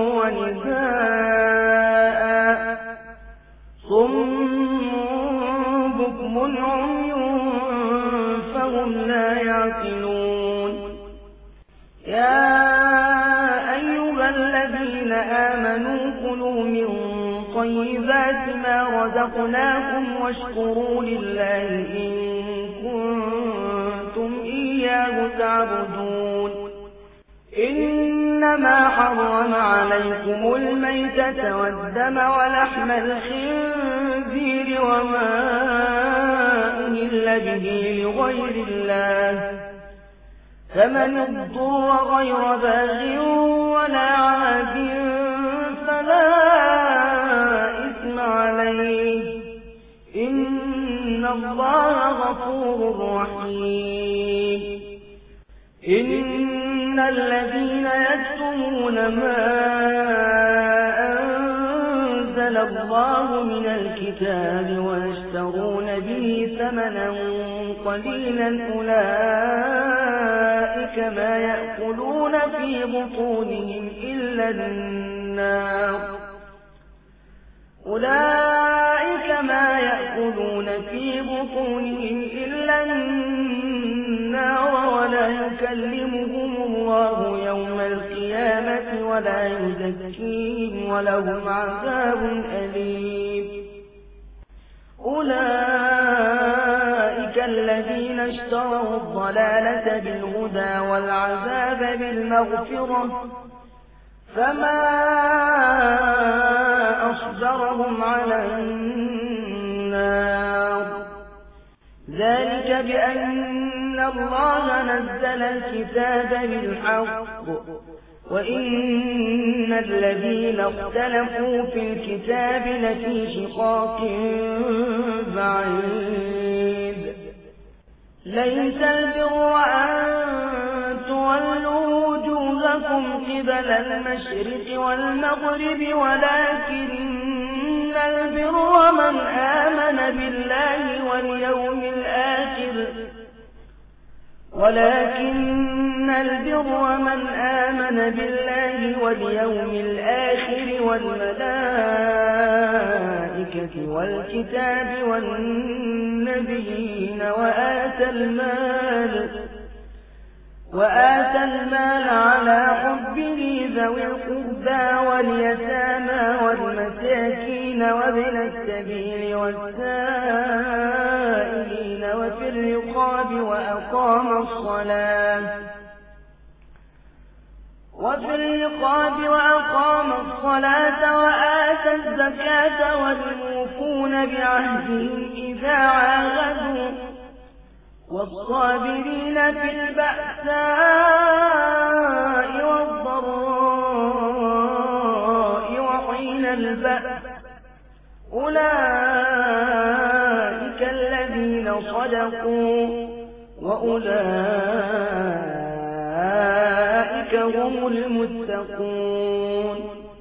ونداء صم بكم عمي فهم لا يعقلون يا أيها الذين آمنوا كلوا من طيبات ما رزقناكم واشكروا لله إن كنتم إياه تعبدون إنما حرم عليكم الميتة والدم ولحم الخنزير وما أهل به لغير الله فمن اضطر غير باغ ولا عاد فلا إثم عليه إن الله غفور رحيم إن الذين يكتمون ما أنزل الله من الكتاب ويشترون به ثمنا قليلا أولئك ما يأكلون في بطونهم إلا النار أولئك ما يأكلون في بطونهم إلا النار ولا يكلمهم الله يوم القيامة ولا يزكيهم ولهم عذاب أليم أولئك الذين اشتروا الضلالة بالهدى والعذاب بالمغفرة فما أصبرهم على النار ذلك بأن الله نزل الكتاب بالحق وإن الذين اختلفوا في الكتاب لفي شقاق بعيد ليس البر أن تولوا وجوهكم قبل المشرق والمغرب ولكن البر من آمن بالله واليوم الآخر ولكن البر من آمن بالله واليوم الآخر والملائكة والكتاب والنبيين وآتى المال وآتى المال على حبه ذوي القربى واليتامى والمساكين وابن السبيل والسائلين وفي الرقاب وأقام الصلاة وفي الرقاب وأقام الصلاة وآتى الزكاة والموفون بعهدهم إذا عاهدوا والصابرين في البأساء والضراء وحين البأس أولئك الذين صدقوا وأولئك هم المتقون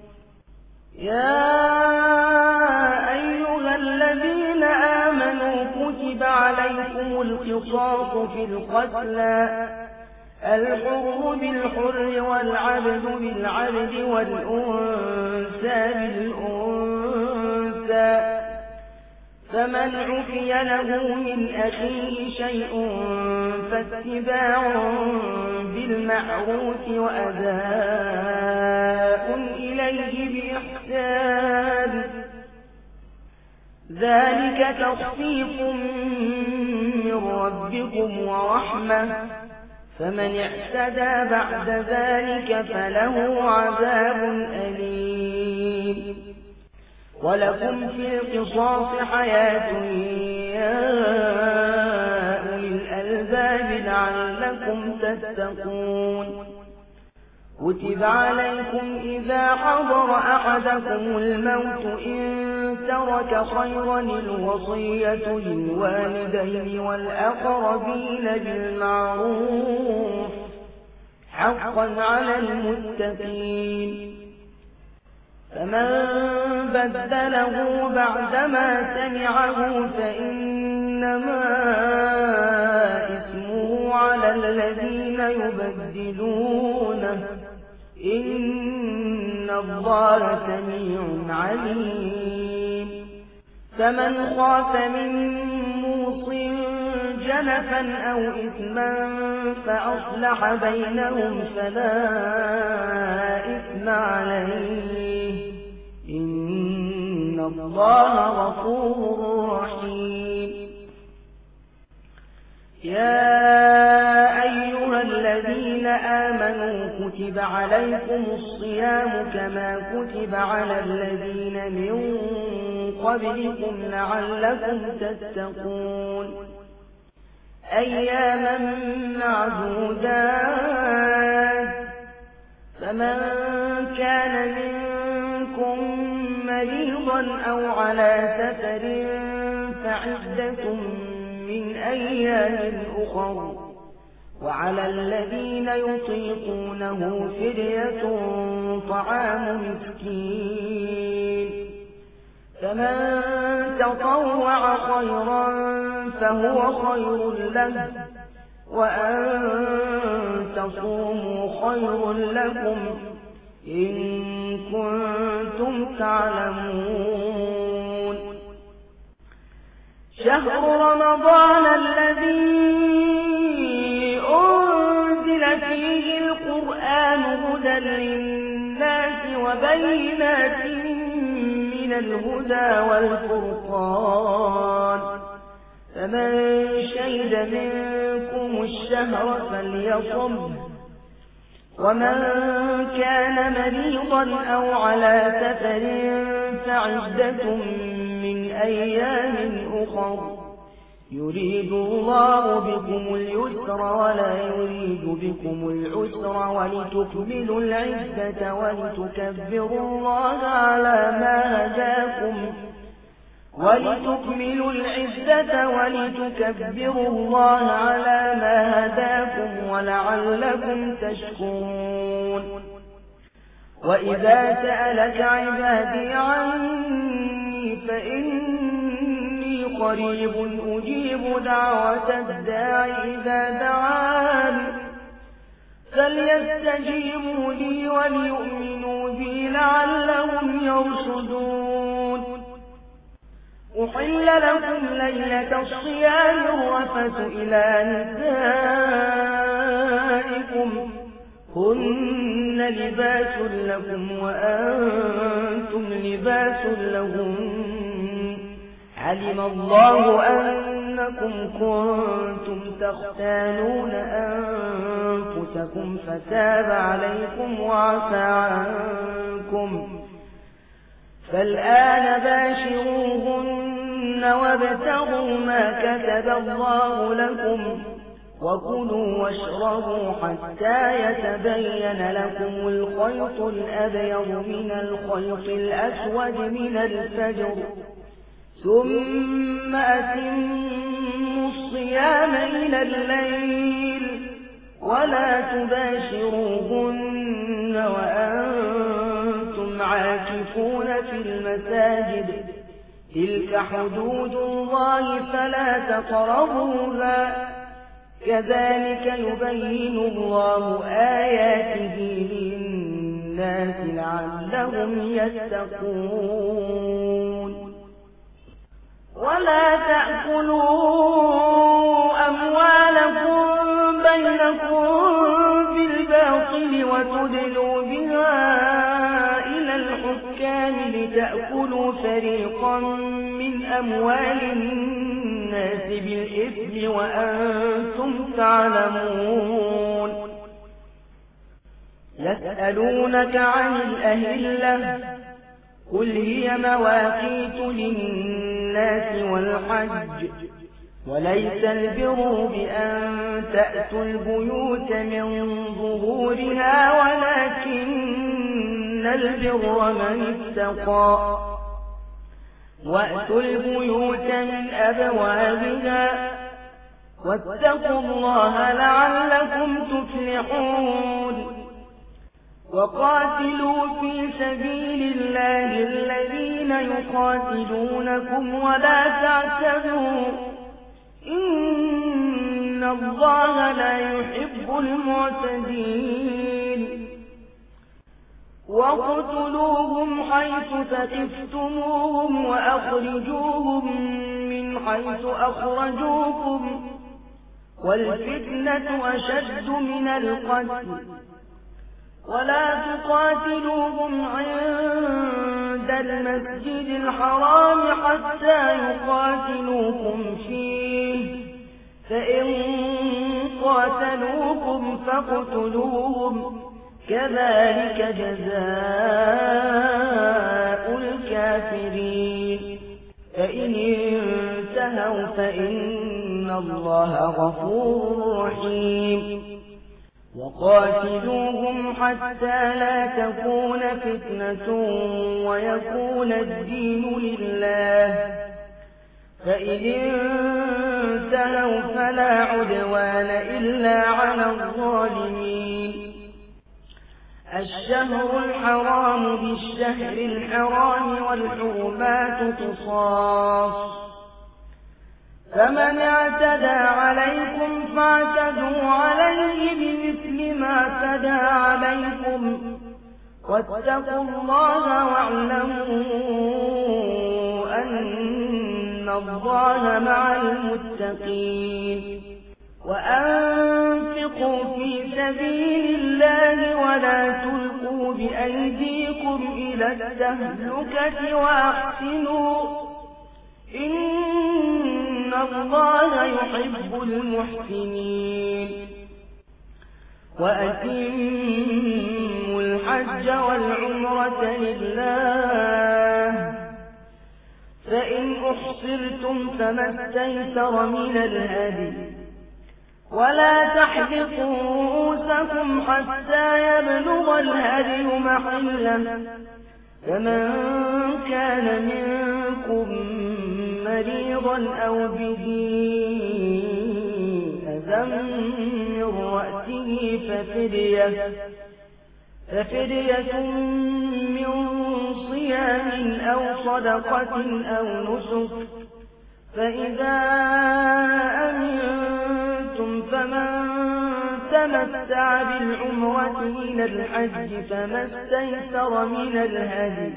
يا أيها الذين آمنوا كتب عليكم القصاص في القتلى الحر بالحر والعبد بالعبد والأنثى بالأنثى فمن عفي له من أخيه شيء فاتباع بالمعروف وأداء إليه بإحسان ذلك تخفيف من ربكم ورحمة فمن اعتدى بعد ذلك فله عذاب أليم ولكم في القصاص حياة يا أولي الألباب لعلكم تتقون كتب عليكم إذا حضر أحدكم الموت إن ترك خيرا الوصية للوالدين والأقربين بالمعروف حقا على المتقين فمن بدله بعدما سمعه فإنما إثمه على الذين يبدلونه إن الله سميع عليم فمن خاف من موص جنفا أو إثما فأصلح بينهم فلا إثم عليه إن الله غفور رحيم يا أيها الذين آمنوا كتب عليكم الصيام كما كتب على الذين من قبلكم لعلكم تتقون أياما معدودات فمن كان منكم مريضا أو على سفر فعدة من أيام أخر وعلى الذين يطيقونه فدية طعام مسكين فمن تطوع خيرا فهو خير له وأن تصوموا خير لكم إن كنتم تعلمون شهر رمضان الذي أنزل فيه القرآن هدى للناس وبينات من الهدى والفرقان فمن شهد منكم الشهر فليصم ومن كان مريضا أو على سفر فعدة من أيام أخر يريد الله بكم اليسر ولا يريد بكم العسر ولتكملوا العدة ولتكبروا الله على ما هداكم ولتكملوا العدة ولتكبروا الله على ما هداكم ولعلكم تشكرون وإذا سألك عبادي عني فإني قريب أجيب دعوة الداع إذا دعان فليستجيبوا لي وليؤمنوا بي لعلهم يرشدون أحل لكم ليلة الصيام الرفث إلى نسائكم هن لباس لكم وأنتم لباس لهم علم الله أنكم كنتم تختانون أنفسكم فتاب عليكم وعفى عنكم فالآن باشروهن وابتغوا ما كتب الله لكم وكلوا واشربوا حتى يتبين لكم الخيط الأبيض من الخيط الأسود من الفجر ثم أتموا الصيام إلى الليل ولا تباشروهن وأنتم عاكفون في المساجد تلك حدود الله فلا تقربوها كذلك يبين الله آياته للناس لعلهم يتقون ولا تأكلوا أموالكم بينكم بالباطل وتدلوا بها إلى الحكام لتأكلوا فريقا من أموال الناس بالإثم وأنتم تعلمون يسألونك عن الأهلة قل هي مواقيت للناس والحج وليس البر بأن تأتوا البيوت من ظهورها ولكن البر من اتقى وأتوا البيوت من أبوابها واتقوا الله لعلكم تفلحون وقاتلوا في سبيل الله الذين يقاتلونكم ولا تعتدوا إن الله لا يحب المعتدين واقتلوهم حيث ثقفتموهم وأخرجوهم من حيث أخرجوكم والفتنة أشد من القتل ولا تقاتلوهم عند المسجد الحرام حتى يقاتلوكم فيه فإن قاتلوكم فاقتلوهم كذلك جزاء الكافرين فإن انتهوا فإن الله غفور رحيم وقاتلوهم حتى لا تكون فتنة ويكون الدين لله فإن انتهوا فلا عدوان إلا على الظالمين الشهر الحرام بالشهر الحرام والحرمات قصاص فمن اعتدى عليكم فاعتدوا عليه بمثل ما اعتدى عليكم واتقوا الله واعلموا أن الله مع المتقين وأنفقوا في سبيل الله ولا تلقوا بأيديكم إلى التهلكة وأحسنوا إن الله يحب المحسنين وأتموا الحج والعمرة لله فإن أحصرتم فما استيسر من الهدي ولا تحلقوا رؤوسكم حتى يبلغ الهدي محله فمن كان منكم مريضا أو به أذى من رأسه ففدية ففدية من صيام أو صدقة أو نسك فإذا أمنتم فمن تمتع بالعمرة إلى الحج فما استيسر من الهدي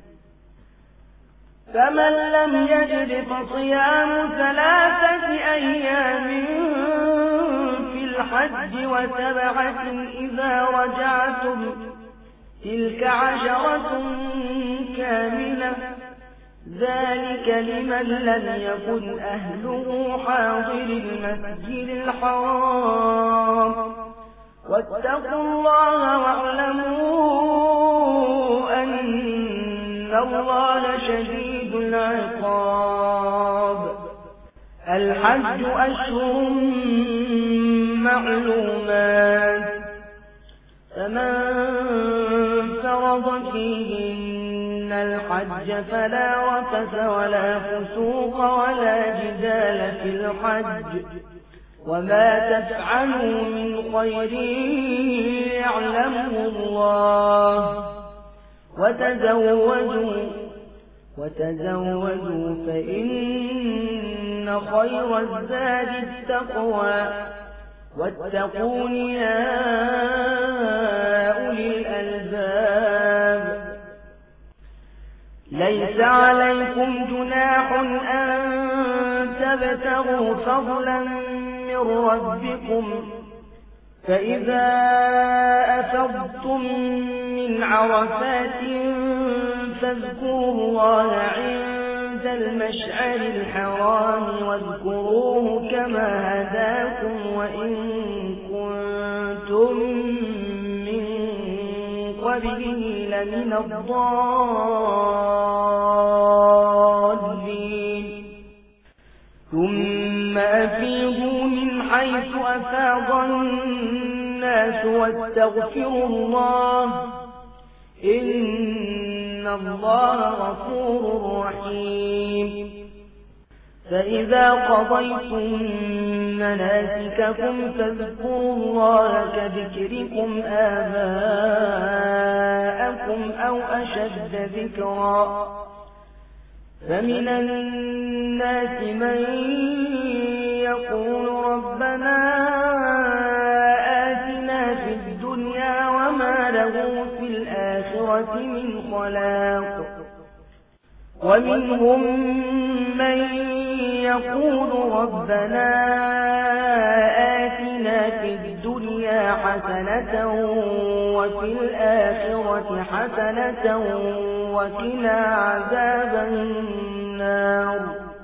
فمن لم يجد فصيام ثلاثة أيام في الحج وسبعة إذا رجعتم تلك عشرة كاملة ذلك لمن لم يكن أهله حاضر المسجد الحرام واتقوا الله واعلموا أن الله شديد العقاب الحج أشهر معلومات فمن فرض فيهن الحج فلا رفث ولا فسوق ولا جدال في الحج وما تفعلوا من خير يعلمه الله وتزوجوا وتزوجوا فإن خير الزاد التقوى واتقون يا أولي الألباب ليس عليكم جناح أن تبتغوا فضلا من ربكم فإذا أفضتم من عرفات فاذكروا الله عند المشعر الحرام واذكروه كما هداكم وإن كنتم من قبله لمن الضالين ثم أفيضوا من حيث أفاض الناس واستغفروا الله إن الله غفور رحيم فإذا قضيتم مناسككم فاذكروا الله كذكركم آباءكم أو أشد ذكرا فمن الناس من يقول ربنا آتنا في الدنيا وما له في الآخرة من خلاق ومنهم من يقول ربنا آتنا في الدنيا حسنة وفي الآخرة حسنة وقنا عذاب النار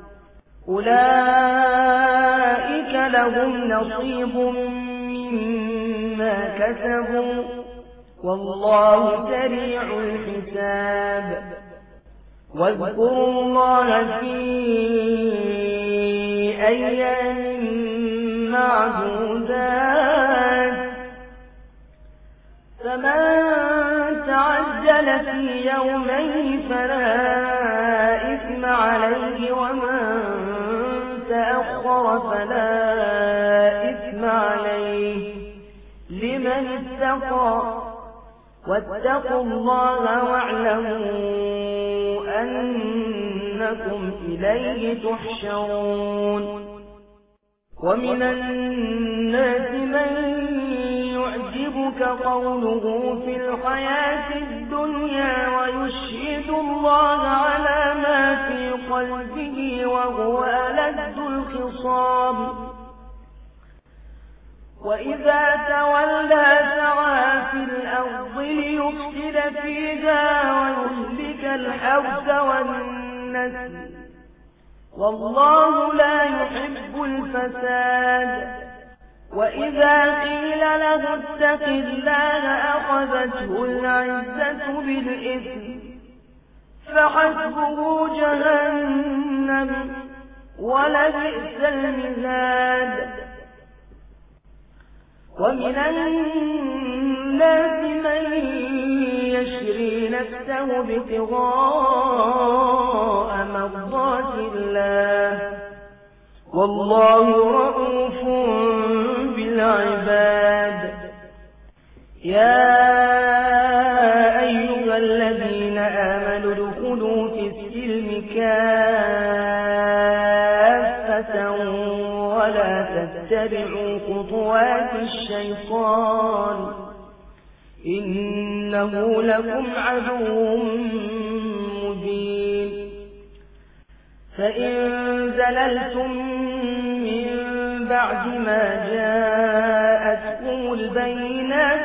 أولئك لهم نصيب مما كسبوا والله سريع الحساب واذكروا الله في أيام معدودات فمن تعجل في يومين فلا إثم عليه ومن تأخر فلا إثم عليه لمن اتقى واتقوا الله واعلموا أنكم إليه تحشرون ومن الناس من يعجبك قوله في الحياة الدنيا ويشهد الله على ما في قلبه وهو ألد الخصام وإذا تولى سعى في الأرض ليفسد فيها ويهلك الحرث والنسل والله لا يحب الفساد وإذا قيل له اتق الله أخذته العزة بالإثم فحسبه جهنم ولبئس المهاد ومن الناس من يشري نفسه ابتغاء مرضات الله والله رؤوف بالعباد يا أيها الذين آمنوا ادخلوا في السلم كافة ولا تتبعوا خطوات الشيطان إنه لكم عدو مبين فإن زللتم من بعد ما جاءتكم البينات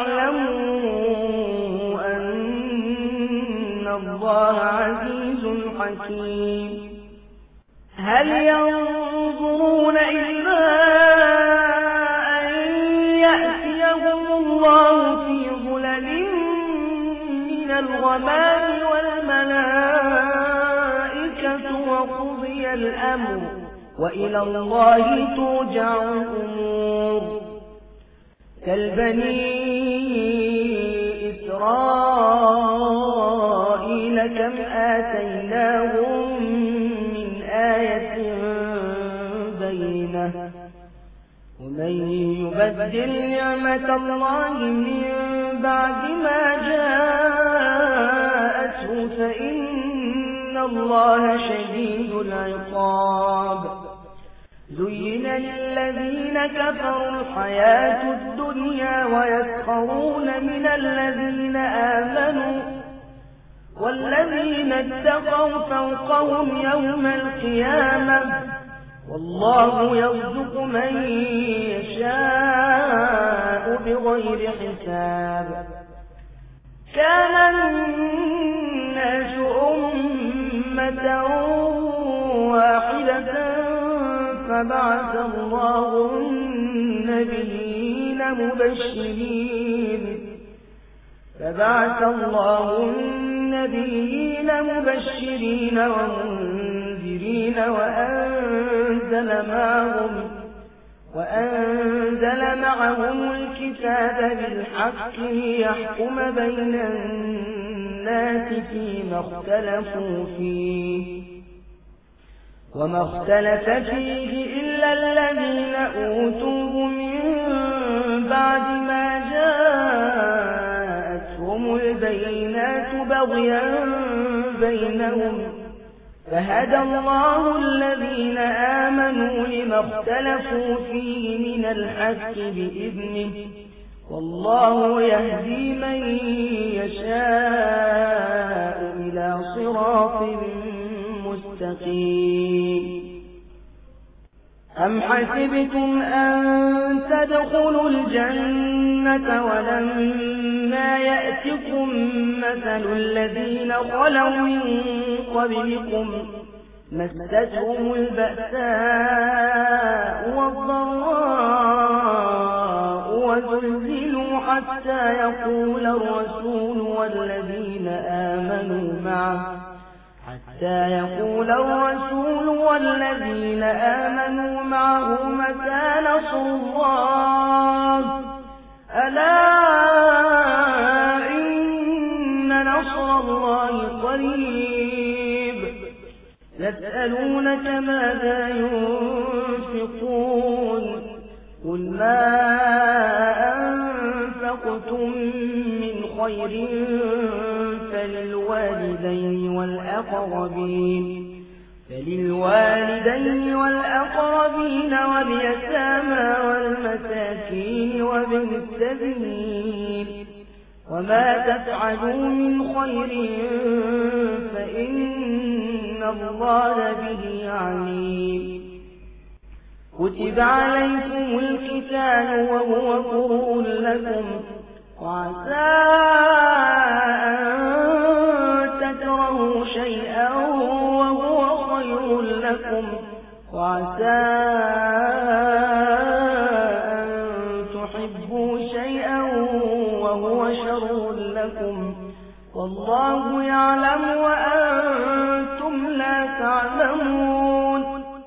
فاعلموا أن الله عزيز حكيم هل ينظرون إلا أن يأتيهم الله في ظلل من الغمام والملائكة وقضي الأمر وإلى الله ترجع الأمور كالبني إسرائيل كم آتيناهم من آية بينة ومن يبدل نعمة الله من بعد ما جاءته فإن الله شديد العقاب زين للذين كفروا الحياة الدنيا ويسخرون من الذين آمنوا والذين اتقوا فوقهم يوم القيامة والله يرزق من يشاء بغير حساب كان الناس أمة واحدة فبعث الله النبيين مبشرين فبعث الله النبيين مبشرين ومنذرين وأنزل معهم وأنزل معهم الكتاب بالحق ليحكم بين الناس فيما اختلفوا فيه وما اختلف فيه إلا الذين أوتوه من بعد ما جاءتهم البينات بغيا بينهم فهدى الله الذين آمنوا لما اختلفوا فيه من الحق بإذنه والله يهدي من يشاء إلى صراط مستقيم. أم حسبتم أن تدخلوا الجنة ولما يأتكم مثل الذين خلوا من قبلكم مستهم البأساء والضراء وزلزلوا حتى يقول الرسول والذين آمنوا معه حتى يقول الرسول والذين آمنوا معه متى نصر الله ألا إن نصر الله قريب. يسألونك ماذا ينفقون قل ما أنفقتم من خير فللوالدين والأقربين فللوالدين والأقربين واليتامى والمساكين وابن السبيل وما تفعلوا من خير فإن الله به عليم. كتب عليكم القتال وهو كره لكم وعسى أن تكرهوا شيئا وهو خير لكم وعسى أن تحبوا شيئا وهو شر لكم والله يعلم وأنتم لا تعلمون.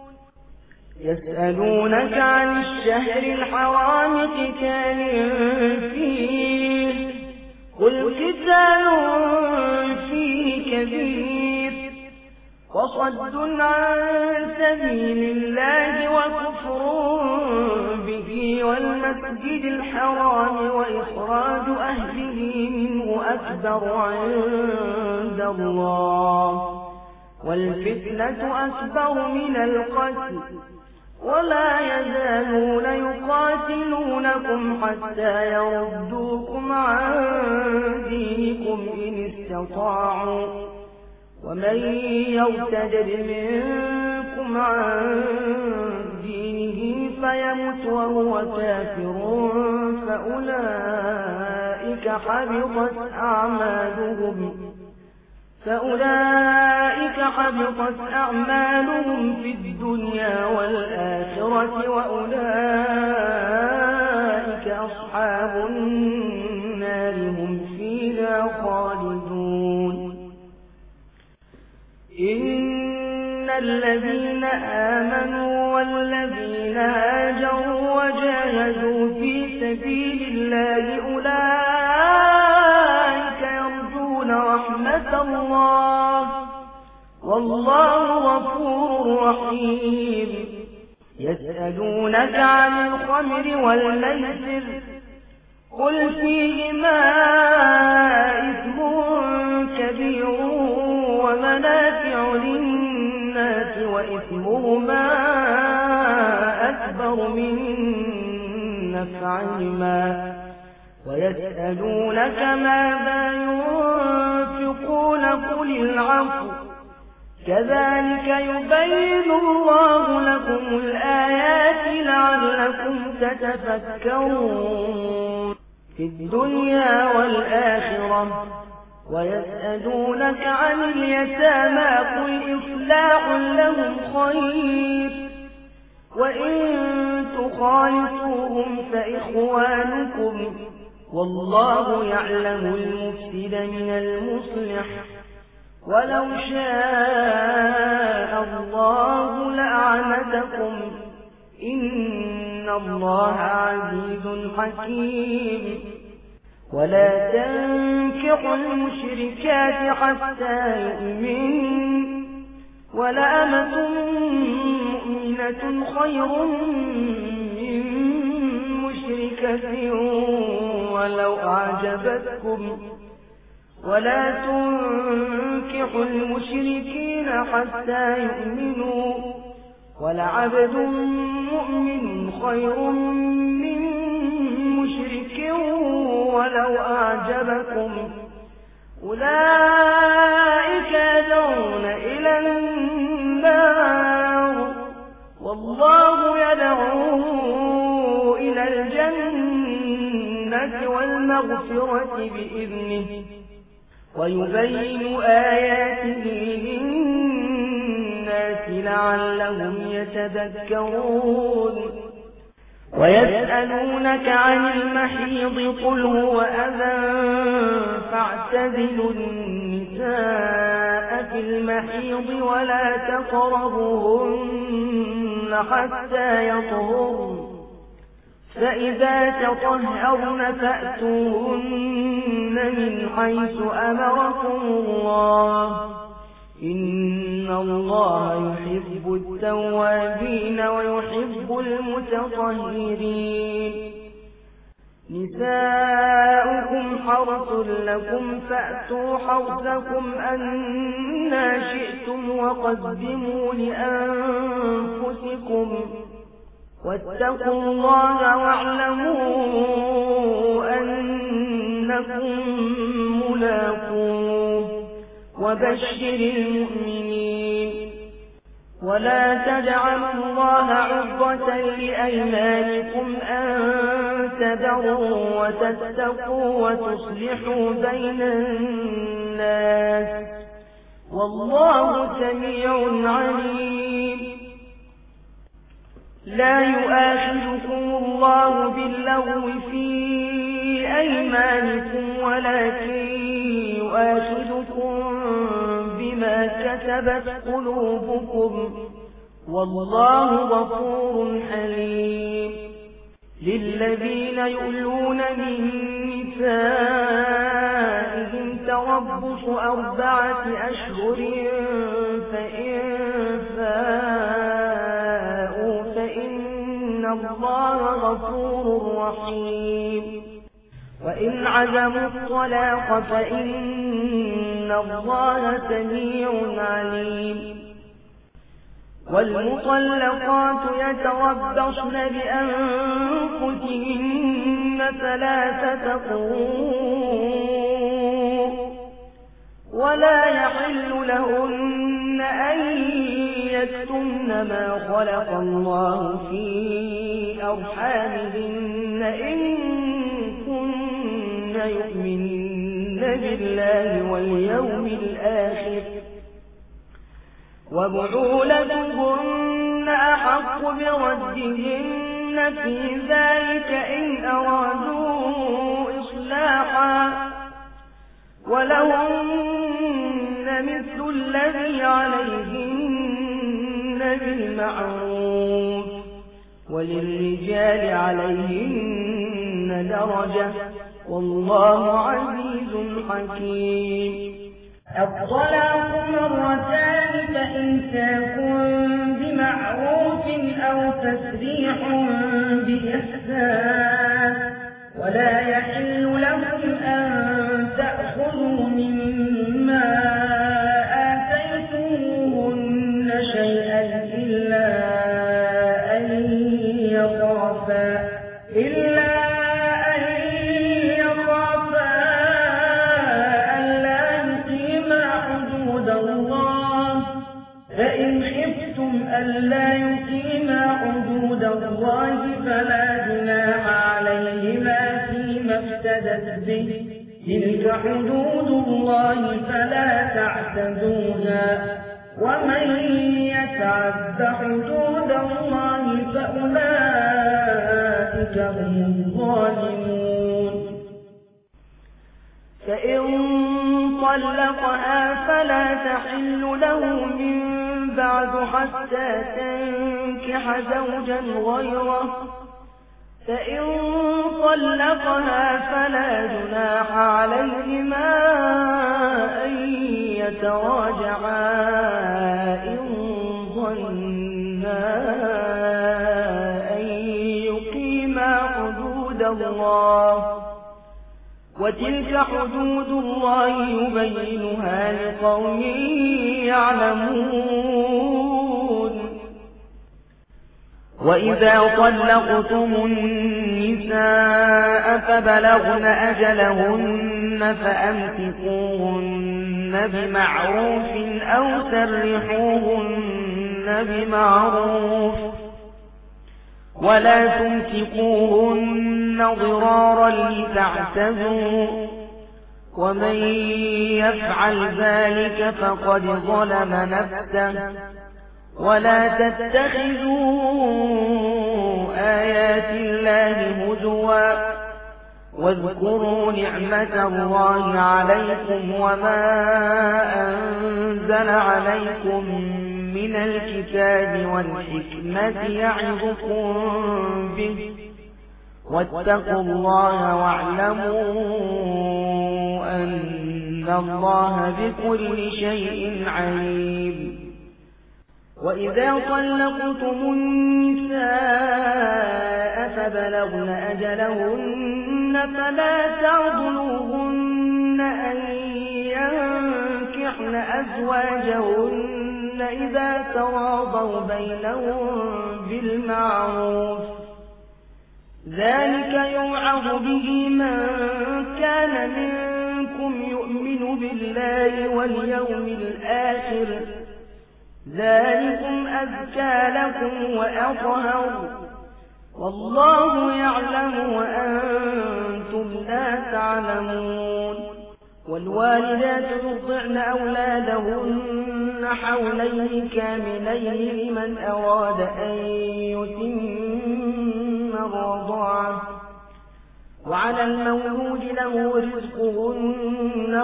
يسألونك عن الشهر الحرام قتال فيه قل قتال فيه كبير وصد عن سبيل الله وكفر به والمسجد الحرام وإخراج أهله منه أكبر عند الله والفتنة أكبر من القتل ولا يزالون يقاتلونكم حتى يردوكم عن دينكم إن استطاعوا ومن يرتد منكم عن دينه فيمت وهو كافر فأولئك حبطت أعمالهم فأولئك حبطت أعمالهم في الدنيا والآخرة وأولئك أصحاب النار هم فيها خالدون. إن الذين آمنوا والذين هاجروا وجاهدوا في سبيل الله أولئك يرجون رحمة الله والله غفور رحيم. يسألونك عن الخمر والميسر قل فيهما إثم كبير ومنافع للناس وإثمهما أكبر من نفعهما ويسألونك ماذا ينفقون قل العفو كذلك يبين الله لكم الآيات لعلكم تتفكرون في الدنيا والآخرة. ويسألونك عن اليتامى قل إصلاح لهم خير وإن تخالطوهم فإخوانكم والله يعلم المفسد من المصلح ولو شاء الله لأعنتكم إن الله عزيز حكيم. ولا تنكحوا المشركات حتى يؤمنوا ولأمة مؤمنة خير من مشركة ولو أعجبتكم ولا تنكحوا المشركين حتى يؤمنوا ولعبد مؤمن خير من مشرك ولو أعجبكم أولئك يدعون إلى النار والله يدعو إلى الجنة والمغفرة بإذنه ويبين آياته للناس لعلهم يتذكرون ويسألونك عن المحيض قل هو أذى فاعتزلوا النساء في المحيض ولا تقربوهن حتى يطهرن فإذا تطهرن فأتوهن من حيث أمركم الله إن الله يحب التوابين ويحب المتطهرين نساؤكم حرث لكم فأتوا حرثكم أنى شئتم وقدموا لأنفسكم واتقوا الله واعلموا أنكم ملاقوه وبشر المؤمنين ولا تجعلوا الله عرضة لأيمانكم أن تبروا وتتقوا وتصلحوا بين الناس والله سميع عليم لا يؤاخذكم الله باللغو في أيمانكم ولكن يؤاخذكم بما كسبت قلوبكم والله غفور حليم للذين يؤلون من نسائهم تربص أربعة أشهر فإن فاءوا فإن الله غفور رحيم وإن عزموا الطلاق فإن الله سميع عليم والمطلقات يتربصن بأنفسهن ثلاثة قروء ولا يحل لهن أن يكتمن ما خلق الله في أرحامهن إن كن يؤمن بالله واليوم الآخر وبعولتهن أحق بردهن في ذلك إن أرادوا إصلاحا ولهن مثل الذي عليهن بالمعروف وللرجال عليهن درجة والله عزيز حكيم الطلاق مرتان فإمساك بمعروف أو تسريح بإحسان ولا يحل لكم أن تأخذوا مما آتيتموهن شيئا إلا أن يخافا إلا أن يخافا ألا يقيما حدود الله فإن خفتم ألا يقيما حدود الله فلا جناح عليهما فيما افتدت به تلك حدود الله فلا تعتدوها ومن يتعد حدود الله فأولئك هم الظالمون فإن طلقها فلا تحل له من بعد حتى تنكح زوجا غيره فإن طلقها فلا جناح عليهما أن يتراجعا إن ظنا الله وتلك حدود الله يبينها لقوم يعلمون وإذا طلقتم النساء فبلغن أجلهن فأمسكوهن بمعروف أو سرحوهن بمعروف ولا تمسكوهن ضرارا لتعتدوا ومن يفعل ذلك فقد ظلم نفسه ولا تتخذوا آيات الله هزوا واذكروا نعمة الله عليكم وما أنزل عليكم من الكتاب والحكمة يعظكم به واتقوا الله واعلموا أن الله بكل شيء عليم وإذا طلقتم النساء فبلغن أجلهن فلا تعضلوهن أن ينكحن أزواجهن إذا تراضوا بينهم بالمعروف ذلك يوعظ به من كان منكم يؤمن بالله واليوم الآخر ذلكم أزكى لكم وأطهر والله يعلم وأنتم لا تعلمون والوالدات يرضعن أولادهن حولين كاملين لمن أراد أن يتم الرضاعة وعلى المولود له رزقهن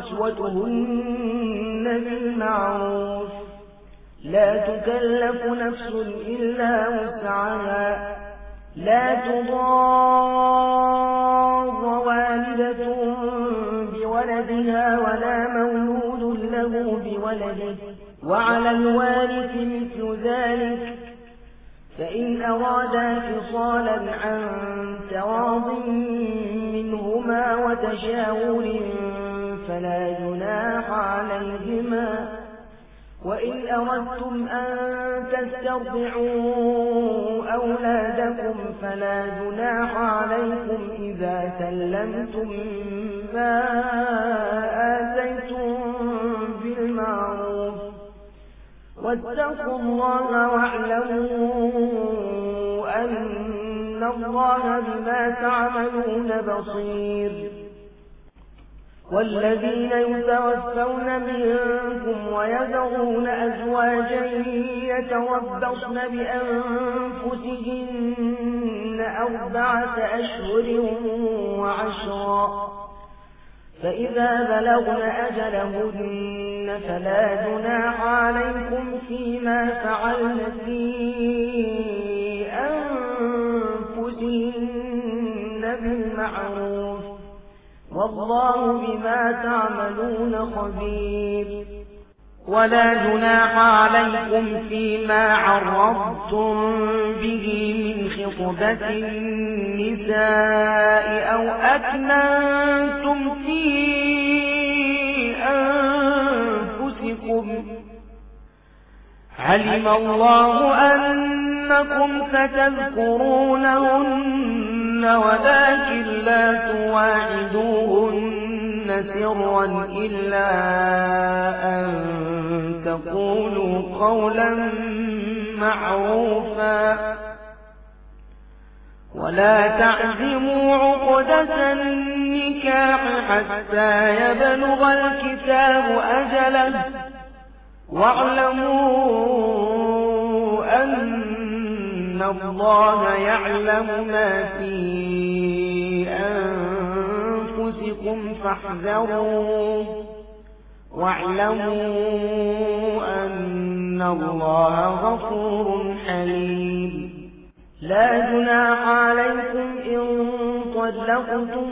وكسوتهن بالمعروف لا تكلف نفس إلا وسعها لا تضار والدة بولدها ولا مولود له بولده وعلى الوارث مثل ذلك فإن أرادا فصالا عن تراض منهما وتشاور فلا جناح عليهما وإن أردتم أن تسترضعوا أولادكم فلا جناح عليكم إذا سلمتم ما آتيتم بالمعروف واتقوا الله واعلموا أن الله بما تعملون بصير والذين يتوفون منكم ويذرون أزواجا يتربصن بأنفسهن أربعة أشهر وعشرا فإذا بلغن أجلهن فلا جناح عليكم فيما فعلن في أنفسهن بالمعروف والله بما تعملون خبير ولا جناح عليكم فيما عرضتم به من خطبة النساء أو أكننتم في أنفسكم علم الله أنكم ستذكرونهن ولكن لا تواعدوهن سرا إلا أن تقولوا قولا معروفا ولا تعزموا عقدة النكاح حتى يبلغ الكتاب أجله واعلموا أن الله يعلم ما في أنفسكم فاحذروه واعلموا أن الله غفور حليم لا جناح عليكم إن طلقتم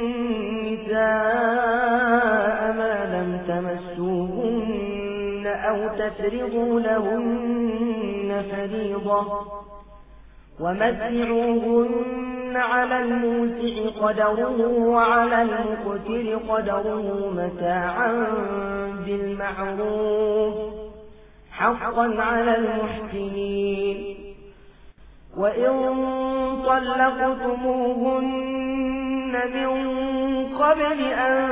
النساء ما لم تمسوهن أو تفرضوا لهن فريضة ومتعوهن على الموسع قدره وعلى المقتر قدره متاعا بالمعروف حقا على المحسنين. وإن طلقتموهن من قبل أن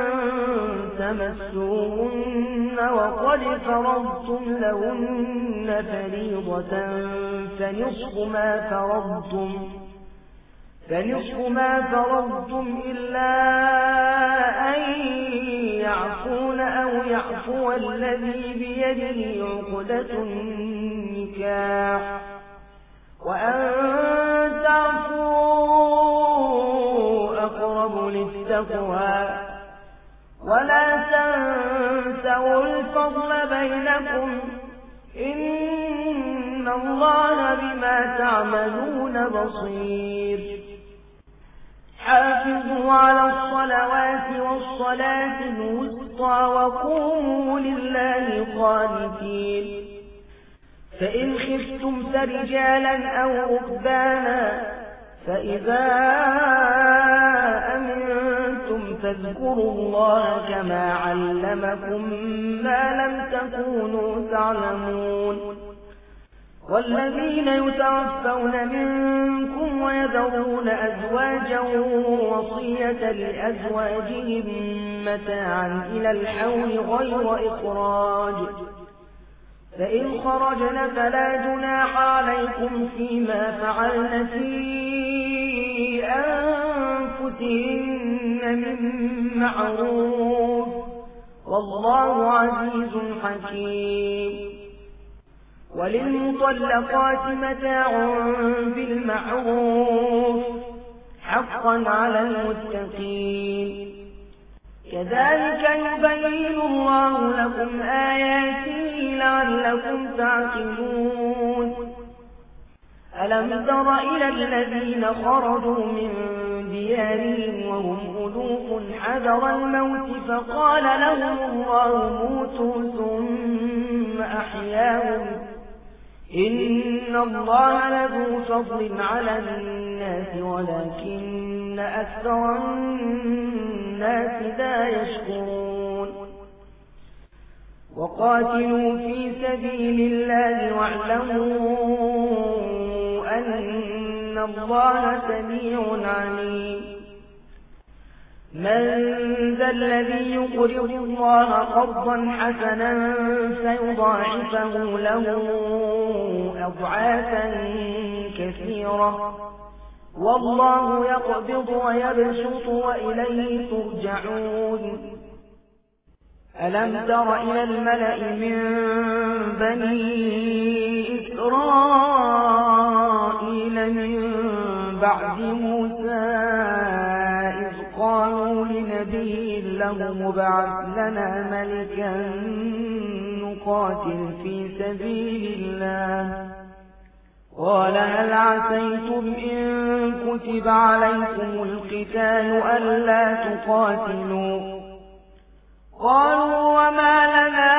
تمسوهن وقد فرضتم لهن فريضة فنصف ما فرضتم فنصف ما فرضتم إلا أن يعفون أو يعفو الذي بيده عقدة النكاح وأن تعفوا أقرب للتقوى ولا تنسوا الفضل بينكم إن الله بما تعملون بصير. حافظوا على الصلوات والصلاة الوسطى وقوموا لله قانتين. فإن خفتم فرجالا أو ركبانا فإذا أمنتم فاذكروا الله كما علمكم ما لم تكونوا تعلمون. والذين يتوفون منكم ويذرون أزواجا وصية لأزواجهم متاعا إلى الحول غير إخراج فإن خرجن فلا جناح عليكم فيما فعلن في أنفسهن من معروف والله عزيز حكيم. وللمطلقات متاع بالمعروف حقا على المتقين. كذلك يبين الله لكم آياته لعلكم تعقلون. ألم تر إلى الذين خرجوا من ديارهم وهم ألوف حذر الموت فقال لهم الله موتوا ثم أحياهم إن الله لذو فضل على الناس ولكن أكثر الناس لا يشكرون. وقاتلوا في سبيل الله واعلموا أن الله سميع عليم. من ذا الذي يقرض الله قرضا حسنا فيضاعفه له أضعافا كثيرة والله يقبض ويبسط وإليه ترجعون. ألم تر إلى الملأ من بني إسرائيل من بعد موسى إذ قالوا لنبي له ابعث لنا ملكا نقاتل في سبيل الله قال هل عسيتم إن كتب عليكم القتال ألا تقاتلوا قالوا وما لنا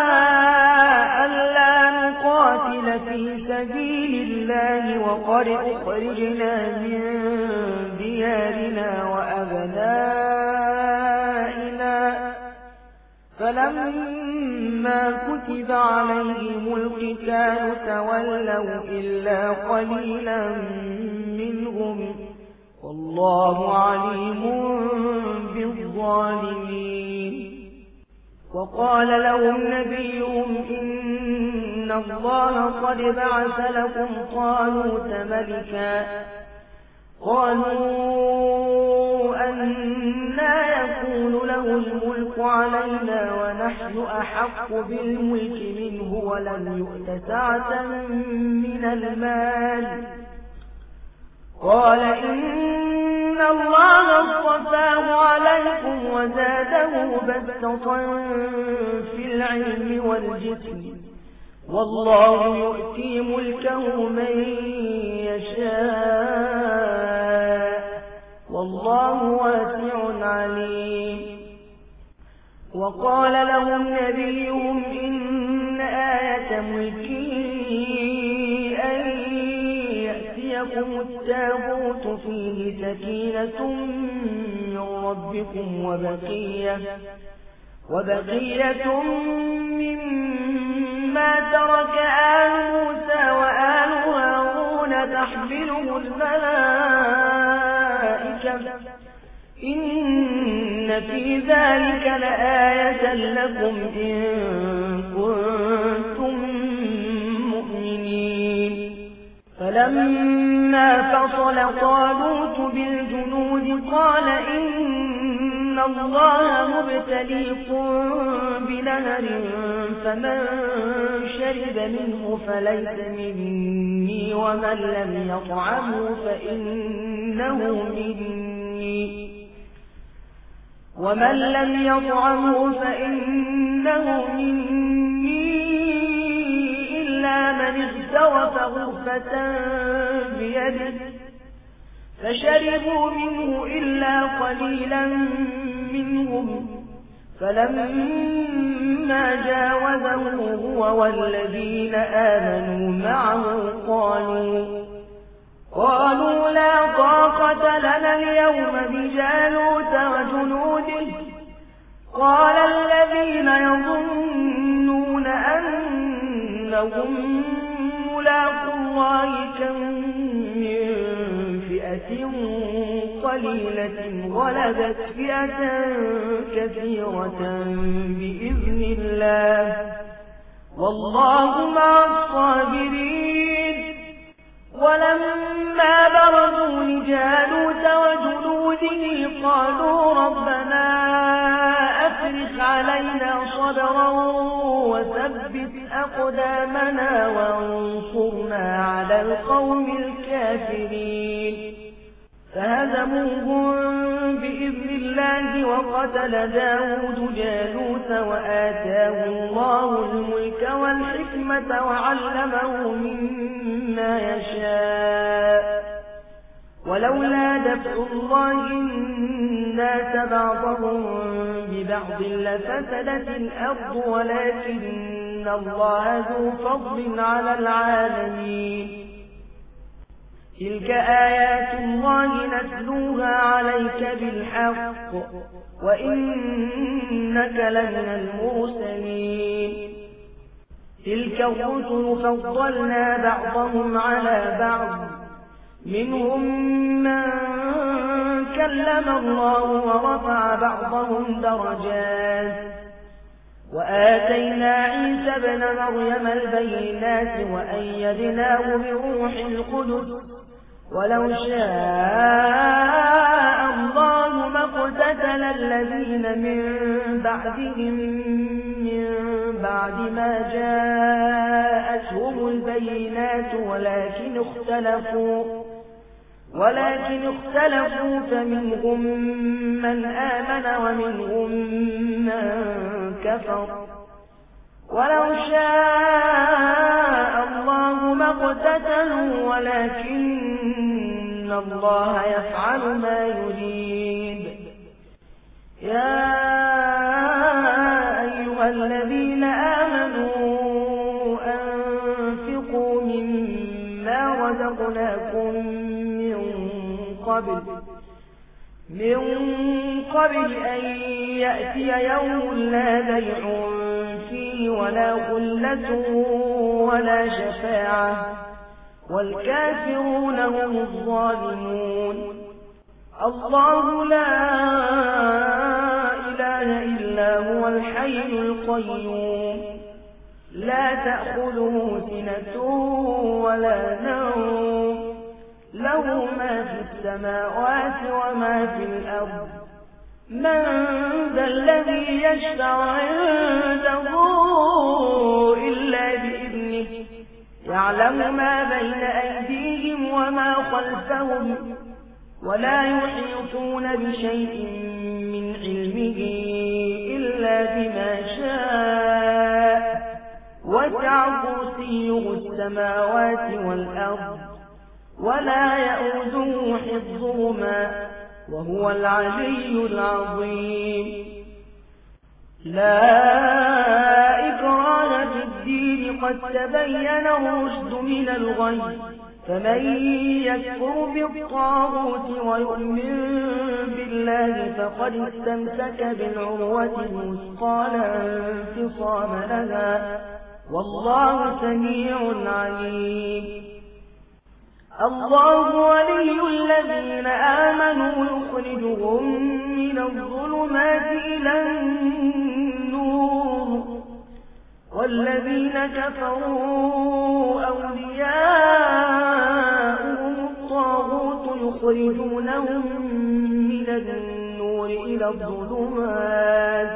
ألا نقاتل في سبيل الله وقد أخرجنا من ديارنا وأبنائنا فلما كتب عليهم القتال تولوا إلا قليلا منهم والله عليم بالظالمين. وقال لهم نبيهم إن الله قد بعث لكم طالوت ملكا قالوا أنى يكون له الملك علينا ونحن أحق بالملك منه ولم يؤت سعة من المال قال إن الله اصطفاه عليكم وزاده بسطة في العلم والجسم والله يؤتي ملكه من يشاء والله واسع عليم. وقال لهم نبيهم إن آية ملكه أن يأتيكم التابوت فيه سكينة من ربكم وبقية, وبقية مما ترك آل موسى وآل هارون تحمله الملائكة إن في ذلك لآية لكم إن كنتم مؤمنين. فلما فصل طالوت بالجنود قال إن الله مبتليكم بنهر فمن شرب منه فليس مني ومن لم يطعمه فإنه مني ومن لم يطعمه فإنه مني إلا من اغترف غرفة بيده فشربوا منه إلا قليلا منهم فلما جاوزه هو والذين آمنوا معه قالوا قالوا لا طاقة لنا اليوم بجالوت وجنوده قال الذين يظنون أنهم ملاقو الله كم من فئة قليلة غلبت فئة كثيرة بإذن الله والله مع الصابرين. ولما برزوا لجالوت وجنوده قالوا ربنا أفرغ علينا صبرا وثبت أقدامنا وانصرنا على القوم الكافرين. فهزموهم بإذن الله وقتل داود جالوت وآتاه الله الملك والحكمة وعلمه مما يشاء ولولا دفع الله الناس بعضهم ببعض لفسدت الأرض ولكن الله ذو فضل على العالمين. تلك آيات الله نتلوها عليك بالحق وإنك لمن المرسلين. تلك الرسل فضلنا بعضهم على بعض منهم من كلم الله ورفع بعضهم درجات وآتينا عيسى ابن مريم البينات وأيدناه بروح القدس ولو شاء الله ما اقتتل الذين من بعدهم من بعد ما جاءتهم البينات ولكن اختلفوا ولكن اختلفوا فمنهم من آمن ومنهم من كفر ولو شاء الله ما اقتتلوا ولكن الله يفعل ما يريد. يا أيها الذين آمنوا أنفقوا مما رزقناكم من قبل من قبل أن يأتي يوم لا بيع فيه ولا خلة ولا شفاعة والكافرون هم الظالمون. الله لا إله إلا هو الحي القيوم لا تأخذه سنة ولا نوم له ما في السماوات وما في الأرض. من ذا الذي يشفع عنده إلا بإذنه يعلم ما بين أيديهم وما خلفهم ولا يحيطون بشيء من علمه إلا بما شاء وسع كرسيه السماوات والأرض ولا يئوده حفظهما وهو العلي العظيم. لا إكراه في الدين قد تبين الرشد من الغي فمن يكفر بالطاغوت ويؤمن بالله فقد استمسك بالعروة الوثقى لا انفصام لها والله سميع عليم الله ولي الذين آمنوا يخرجهم من الظلمات إلى النور والذين كفروا أولياؤهم الطاغوت يخرجونهم من النور إلى الظلمات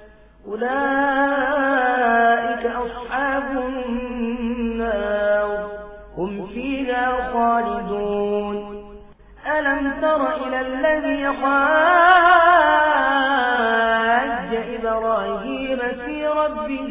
أولئك أصحاب النار هم فيها خالدون ألم تر إلى الذي حاج إبراهيم في ربه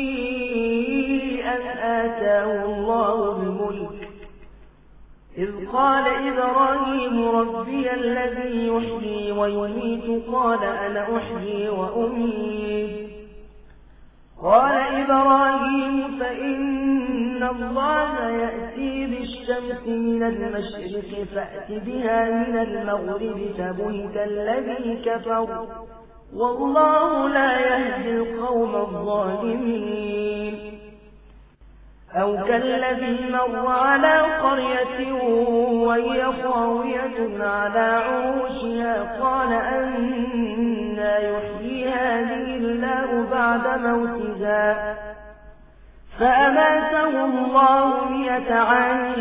أن آتاه الله الملك إذ قال إبراهيم ربي الذي يحيي ويميت قال أنا أحيي وأميت قال إبراهيم فإن الله يأتي بالشمس من المشرق فأت بها من المغرب فبهت الذي كفر والله لا يهدي القوم الظالمين أو كالذي مر على قرية وهي خاوية على عروشها قال أنى يحيي هذه الله بعد موتها فأماته الله مئة عام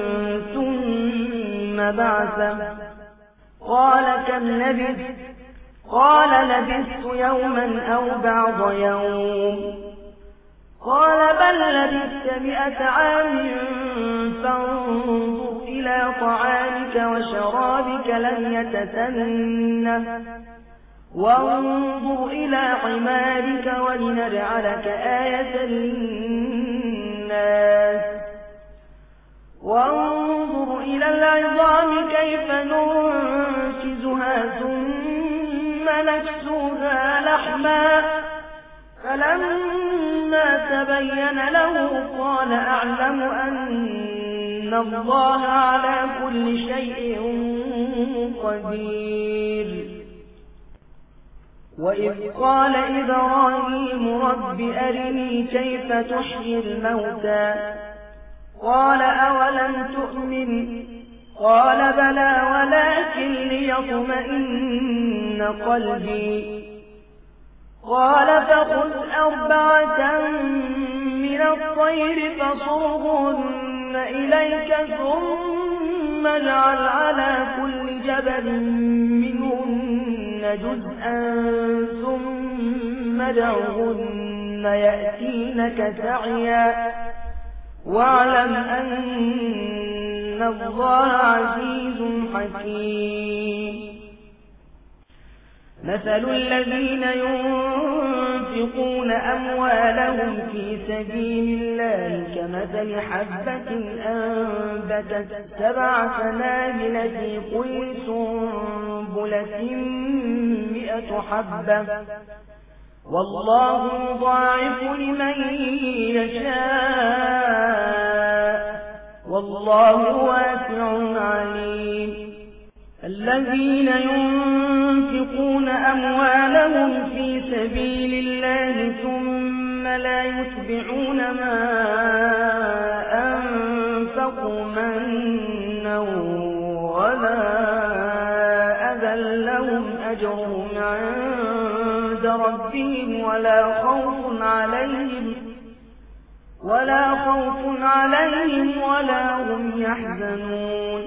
ثم بعثه قال كم لبثت قال لبثت يوما أو بعض يوم قال بل لبثت مئة عام فانظر إلى طعامك وشرابك لم يتسنه وانظر إلى حمارك ولنجعلك آية للناس وانظر إلى العظام كيف ننشزها ثم نكسوها لحما فلما تبين له قال أعلم أن الله على كل شيء قدير وإذ قال إبراهيم رب أرني كيف تحيي الموتى قال أولم تؤمن قال بلى ولكن ليطمئن قلبي قال فخذ أربعة من الطير فصرهن إليك ثم اجعل على كل جبل منهن جزءا ثم ادعهن يأتينك سعيا واعلم أن الله عزيز حكيم مثل الذين ينفقون أموالهم في سبيل الله كمثل حبة أنبتت سبع سنابل في كل سنبلة مئة حبة والله يضاعف لمن يشاء والله واسع عليم الذين ينفقون أموالهم في سبيل الله ثم لا يتبعون ما أنفقوا منا ولا أذى لهم أجرهم عند ربهم ولا خوف عليهم ولا خوف عليهم ولا هم يحزنون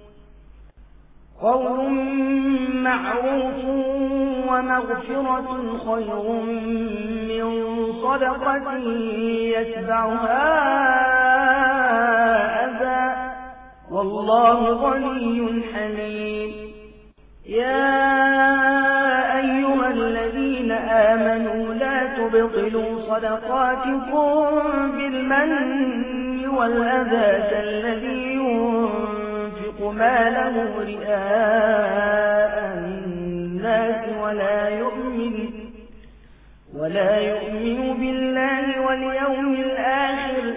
قول معروف ومغفرة خير من صدقة يتبعها أذى والله غني حليم يا أيها الذين آمنوا لا تبطلوا صدقاتكم بالمن والأذى كالذي ينفق ماله رئاء الناس ولا يؤمن ولا يؤمن بالله واليوم الآخر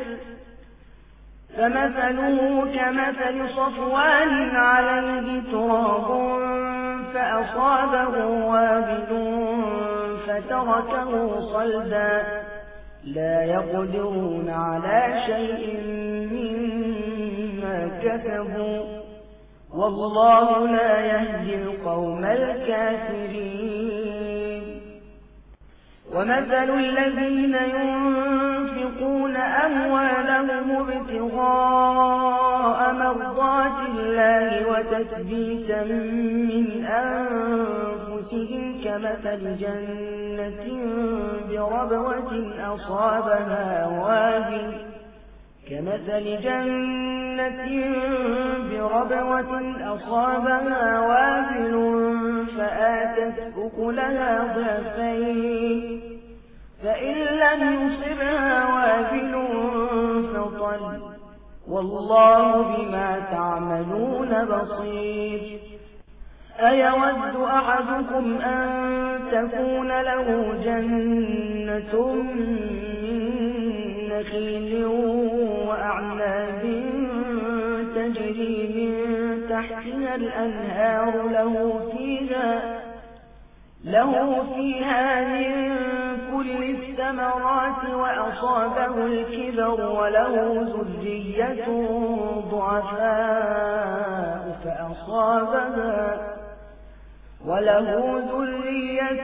فمثله كمثل صفوان عليه تراب فأصابه وابل فتركه صلدا لا يقدرون على شيء مما كسبوا والله لا يهدي القوم الكافرين. ومثل الذين ينفقون أموالهم ابتغاء مرضات الله وتثبيتا من أنفسهم كمثل جنة بربوة أصابها وابل كمثل جنة بربوة أصابها وابل فآتت أكلها ضعفين فإن لم يصبها وابل فطل والله بما تعملون بصير. أيود أحدكم أن تكون له جنة من نخيل وأعناب تجري من تحتها الأنهار له فيها له فيها من كل الثمرات وأصابه الكبر وله ذرية ضعفاء فأصابها وله ذرية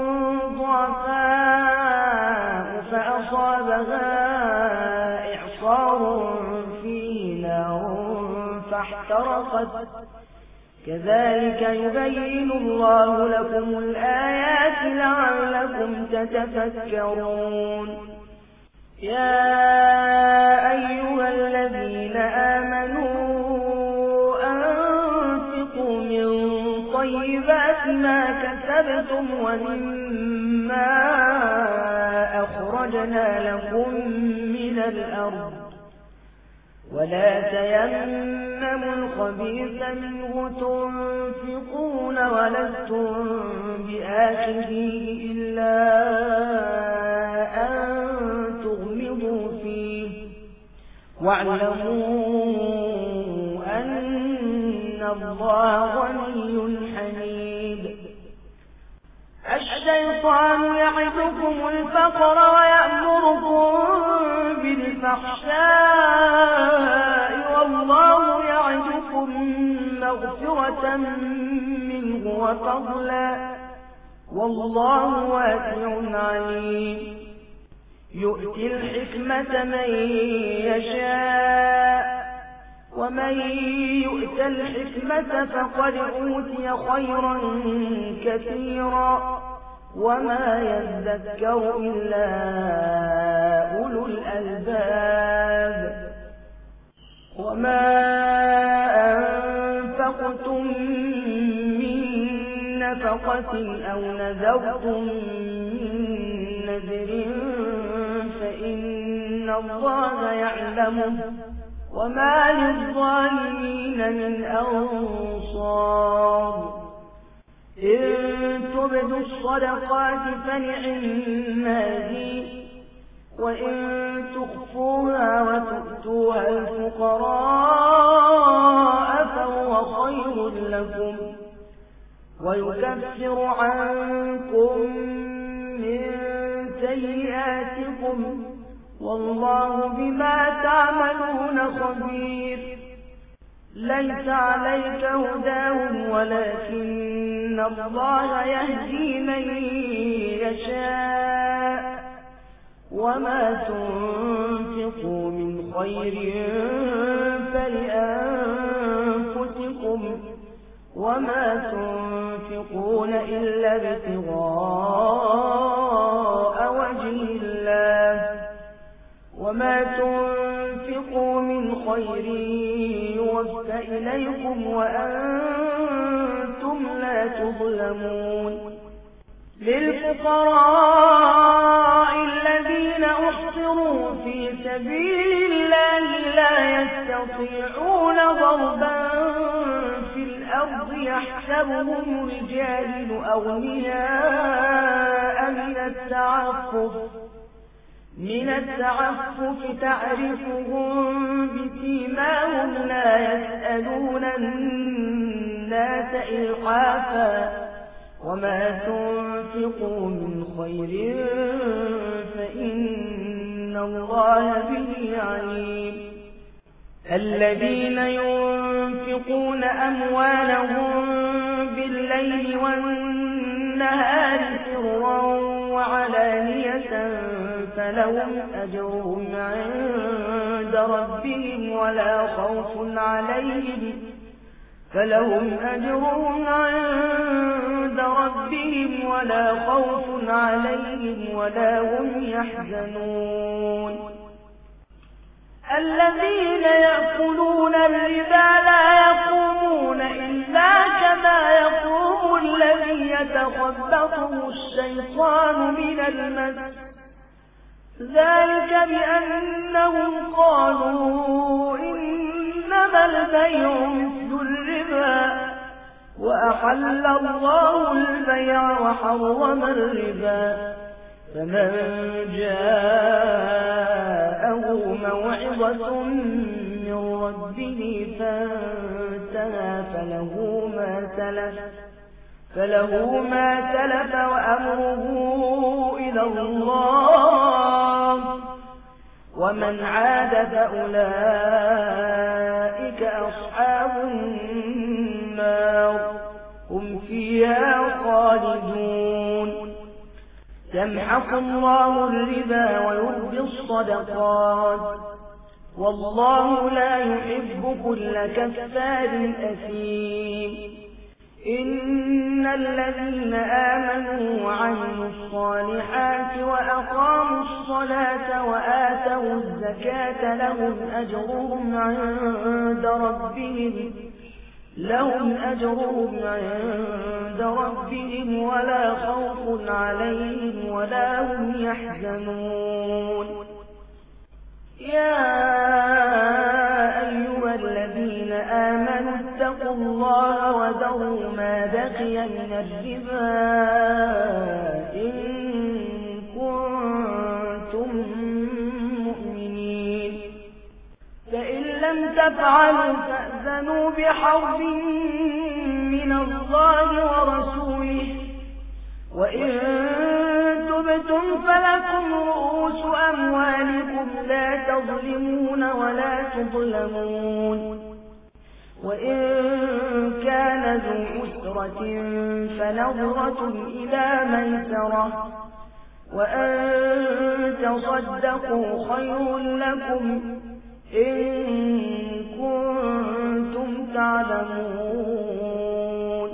ضعفاء فأصابها إعصار فيه نار فاحترقت كذلك يبين الله لكم الآيات لعلكم تتفكرون. يا أيها الذين آمنوا أنفقوا من طيبات ما كسبتم ومما أخرجنا لكم من الأرض ولا تيمموا الخبيث منه تنفقون ولستم بآخذيه إلا أن تغمضوا فيه واعلموا أن الله غني حميد. الشيطان يعدكم الفقر ويأمركم بالفحشاء والله يعدكم مغفرة منه وفضلا والله واسع عليم. يؤتي الحكمة من يشاء ومن يؤت الحكمة فقد أوتي خيرا كثيرا وما يذكر إلا أولو الألباب. وما أنفقتم من نفقة أو نذرتم من نذر فإن الله يعلمه وما للظالمين من أنصار. إن تبدوا الصدقات فنعما هي وإن تخفوها وتؤتوها الفقراء فهو خير لكم ويكفر عنكم من سيئاتكم والله بما تعملون خبير. ليس عليك هداهم ولكن الله يهدي من يشاء وما تنفقوا من خير فلأنفسكم وما تنفقون إلا ابتغاء وجه الله وما تنفقوا من خير يوفى إليكم وأنتم لا تظلمون. للفقراء الذين أحصروا في سبيل الله لا يستطيعون ضربا في الأرض يحسبهم الجاهل أغنياء من التعلم التعفف من التعفف تعرفهم بسيماهم لا يسألون الناس إلحافا وما تنفقوا من خير فإن الله به عليم الذين ينفقون أموالهم بالليل والنهار سرا وعلانية فلهم أجرهم عند ربهم ولا خوف عليهم فلهم أجرهم عند ربهم ولا خوف عليهم ولا هم يحزنون الذين يأكلون الربا لا يقومون إلا كما يقوم الذي يتخبطه الشيطان من المس ذلك بأنهم قالوا إنما البيع مثل الربا وأحل الله البيع وحرم الربا فمن جاءه موعظة من ربه فانتهى فله ما سلف فله ما سلف وأمره إلى الله ومن عاد فأولئك أصحاب النار هم فيها خالدون يمحق الله الربا ويربي الصدقات والله لا يحب كل كفار أثيم إن الذين آمنوا وعملوا الصالحات وأقاموا الصلاة وآتوا الزكاة لهم أجرهم عند ربهم لهم أجرهم عند ربهم ولا خوف عليهم ولا هم يحزنون يا أيها الذين آمنوا اتقوا الله وذروا ما بقي من الربا إن كنتم مؤمنين فإن لم تفعلوا فأذنوا بحرب من الله ورسوله وإن تبتم فلكم رؤوس أموالكم لا تظلمون ولا تظلمون وإن كان ذو أسرة فنظرة إلى ميسرة وأن تصدقوا خير لكم إن كنتم تعلمون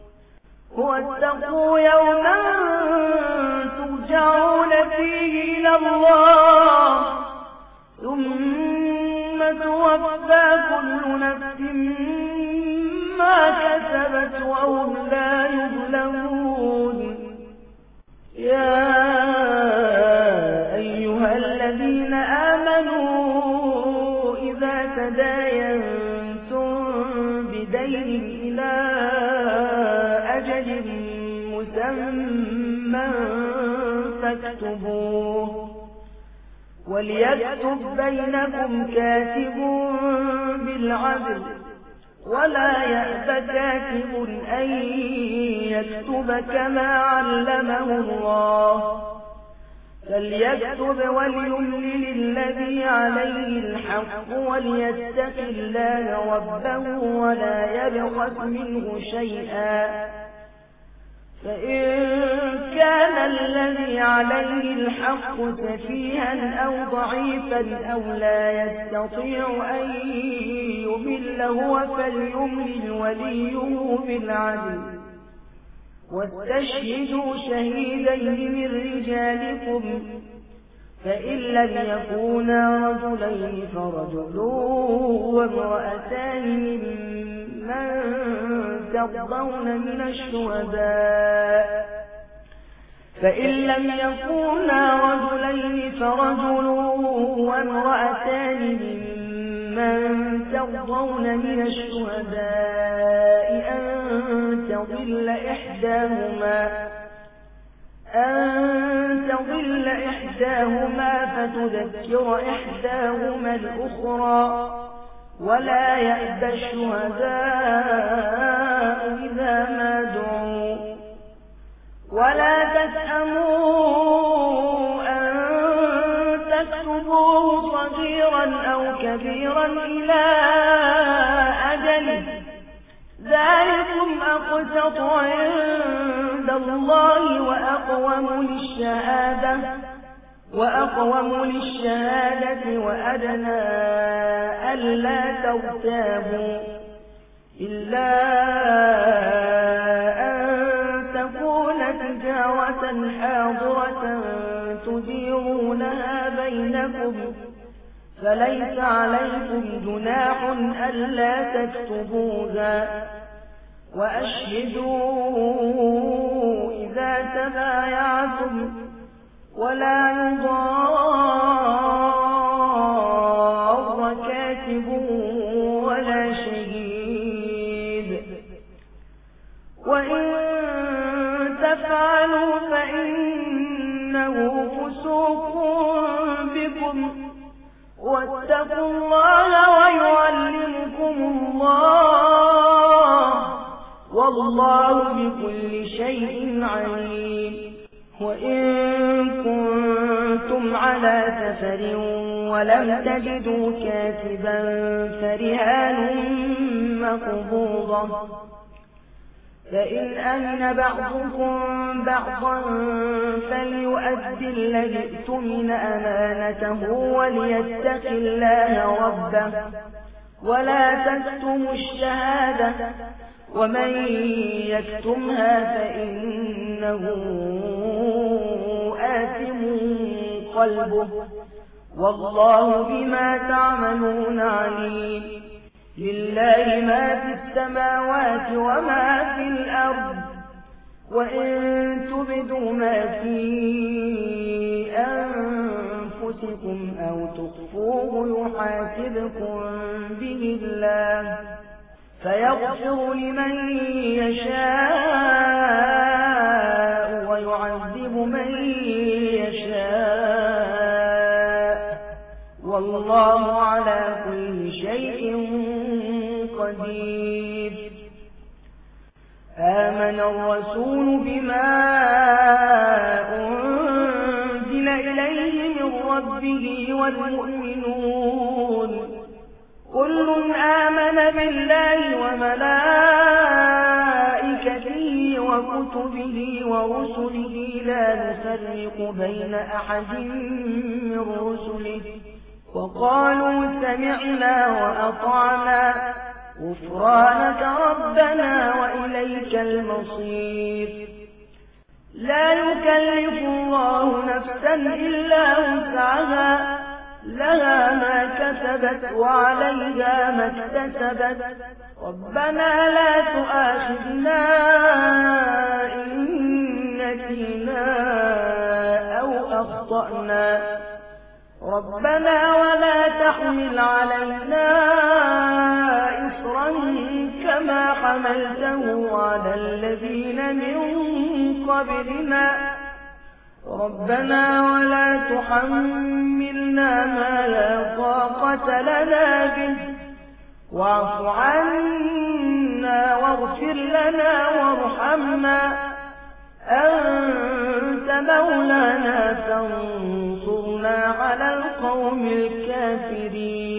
واتقوا يوما ترجعون فيه إلى الله ثم توفى كل نفس ما كسبت وهم لا يظلمون يا أيها الذين آمنوا إذا تداينتم بدين إلى أجل مسمى فاكتبوه وليكتب بينكم كاتب بالعدل ولا يأب كاتب أن يكتب كما علمه الله فليكتب وليملل الذي عليه الحق وليتق الله ربه ولا يبخس منه شيئا فإن كان الذي عليه الحق سفيها أو ضعيفا أو لا يستطيع أن يمل هو فليملل وليه بالعدل واستشهدوا شهيدين من رجالكم فإن لم يكونا رجلين فرجل وامرأتان ممن ترضون من الشهداء فإن لم يكونا رجلين فرجل وامرأتان ممن ترضون من الشهداء أن تضل إحداهما أن إحداهما فتذكر إحداهما الأخرى ولا يأبى الشهداء إذا ما دعوا ولا تسأموا أن تكتبوه صغيرا أو كبيرا إلى أجله ذلكم أقسط عند الله وأقوم للشهادة وأقوم للشهادة وأدنى ألا ترتابوا إلا أن تكون تجارة حاضرة تديرونها بينكم فليس عليكم جناح ألا تكتبوها وأشهدوا إذا تبايعتم ولا يضار كاتب ولا شهيد وإن تفعلوا فإنه فسوق بكم واتقوا الله ويعلمكم الله والله بكل شيء عليم وإن كنتم على سفر ولم تجدوا كاتبا فرهان مقبوضة فإن أمن بعضكم بعضا فليؤدي الذي اؤتمن أمانته وليتق الله ربه ولا تكتموا الشهادة ومن يكتمها فإنه آثم قلبه والله بما تعملون عليم لله ما في السماوات وما في الأرض وإن تبدوا ما في أنفسكم أو تخفوه يحاسبكم به الله فيغفر لمن يشاء ويعذب من يشاء والله على كل شيء قدير آمن الرسول بما أنزل إليه من ربه والمؤمنون كل آمن بالله وملائكته وكتبه ورسله لا نفرق بين أحد من رسله وقالوا سمعنا وأطعنا غفرانك ربنا وإليك المصير لا يكلف الله نفسا إلا وسعها لها ما كسبت وعليها ما اكتسبت ربنا لا تؤاخذنا إن نسينا أو أخطأنا ربنا ولا تحمل علينا إصرا كما حملته على الذين من قبلنا ربنا ولا تحملنا ما لا طاقة لنا به واعف عنا واغفر لنا وارحمنا أنت مولانا فانصرنا على القوم الكافرين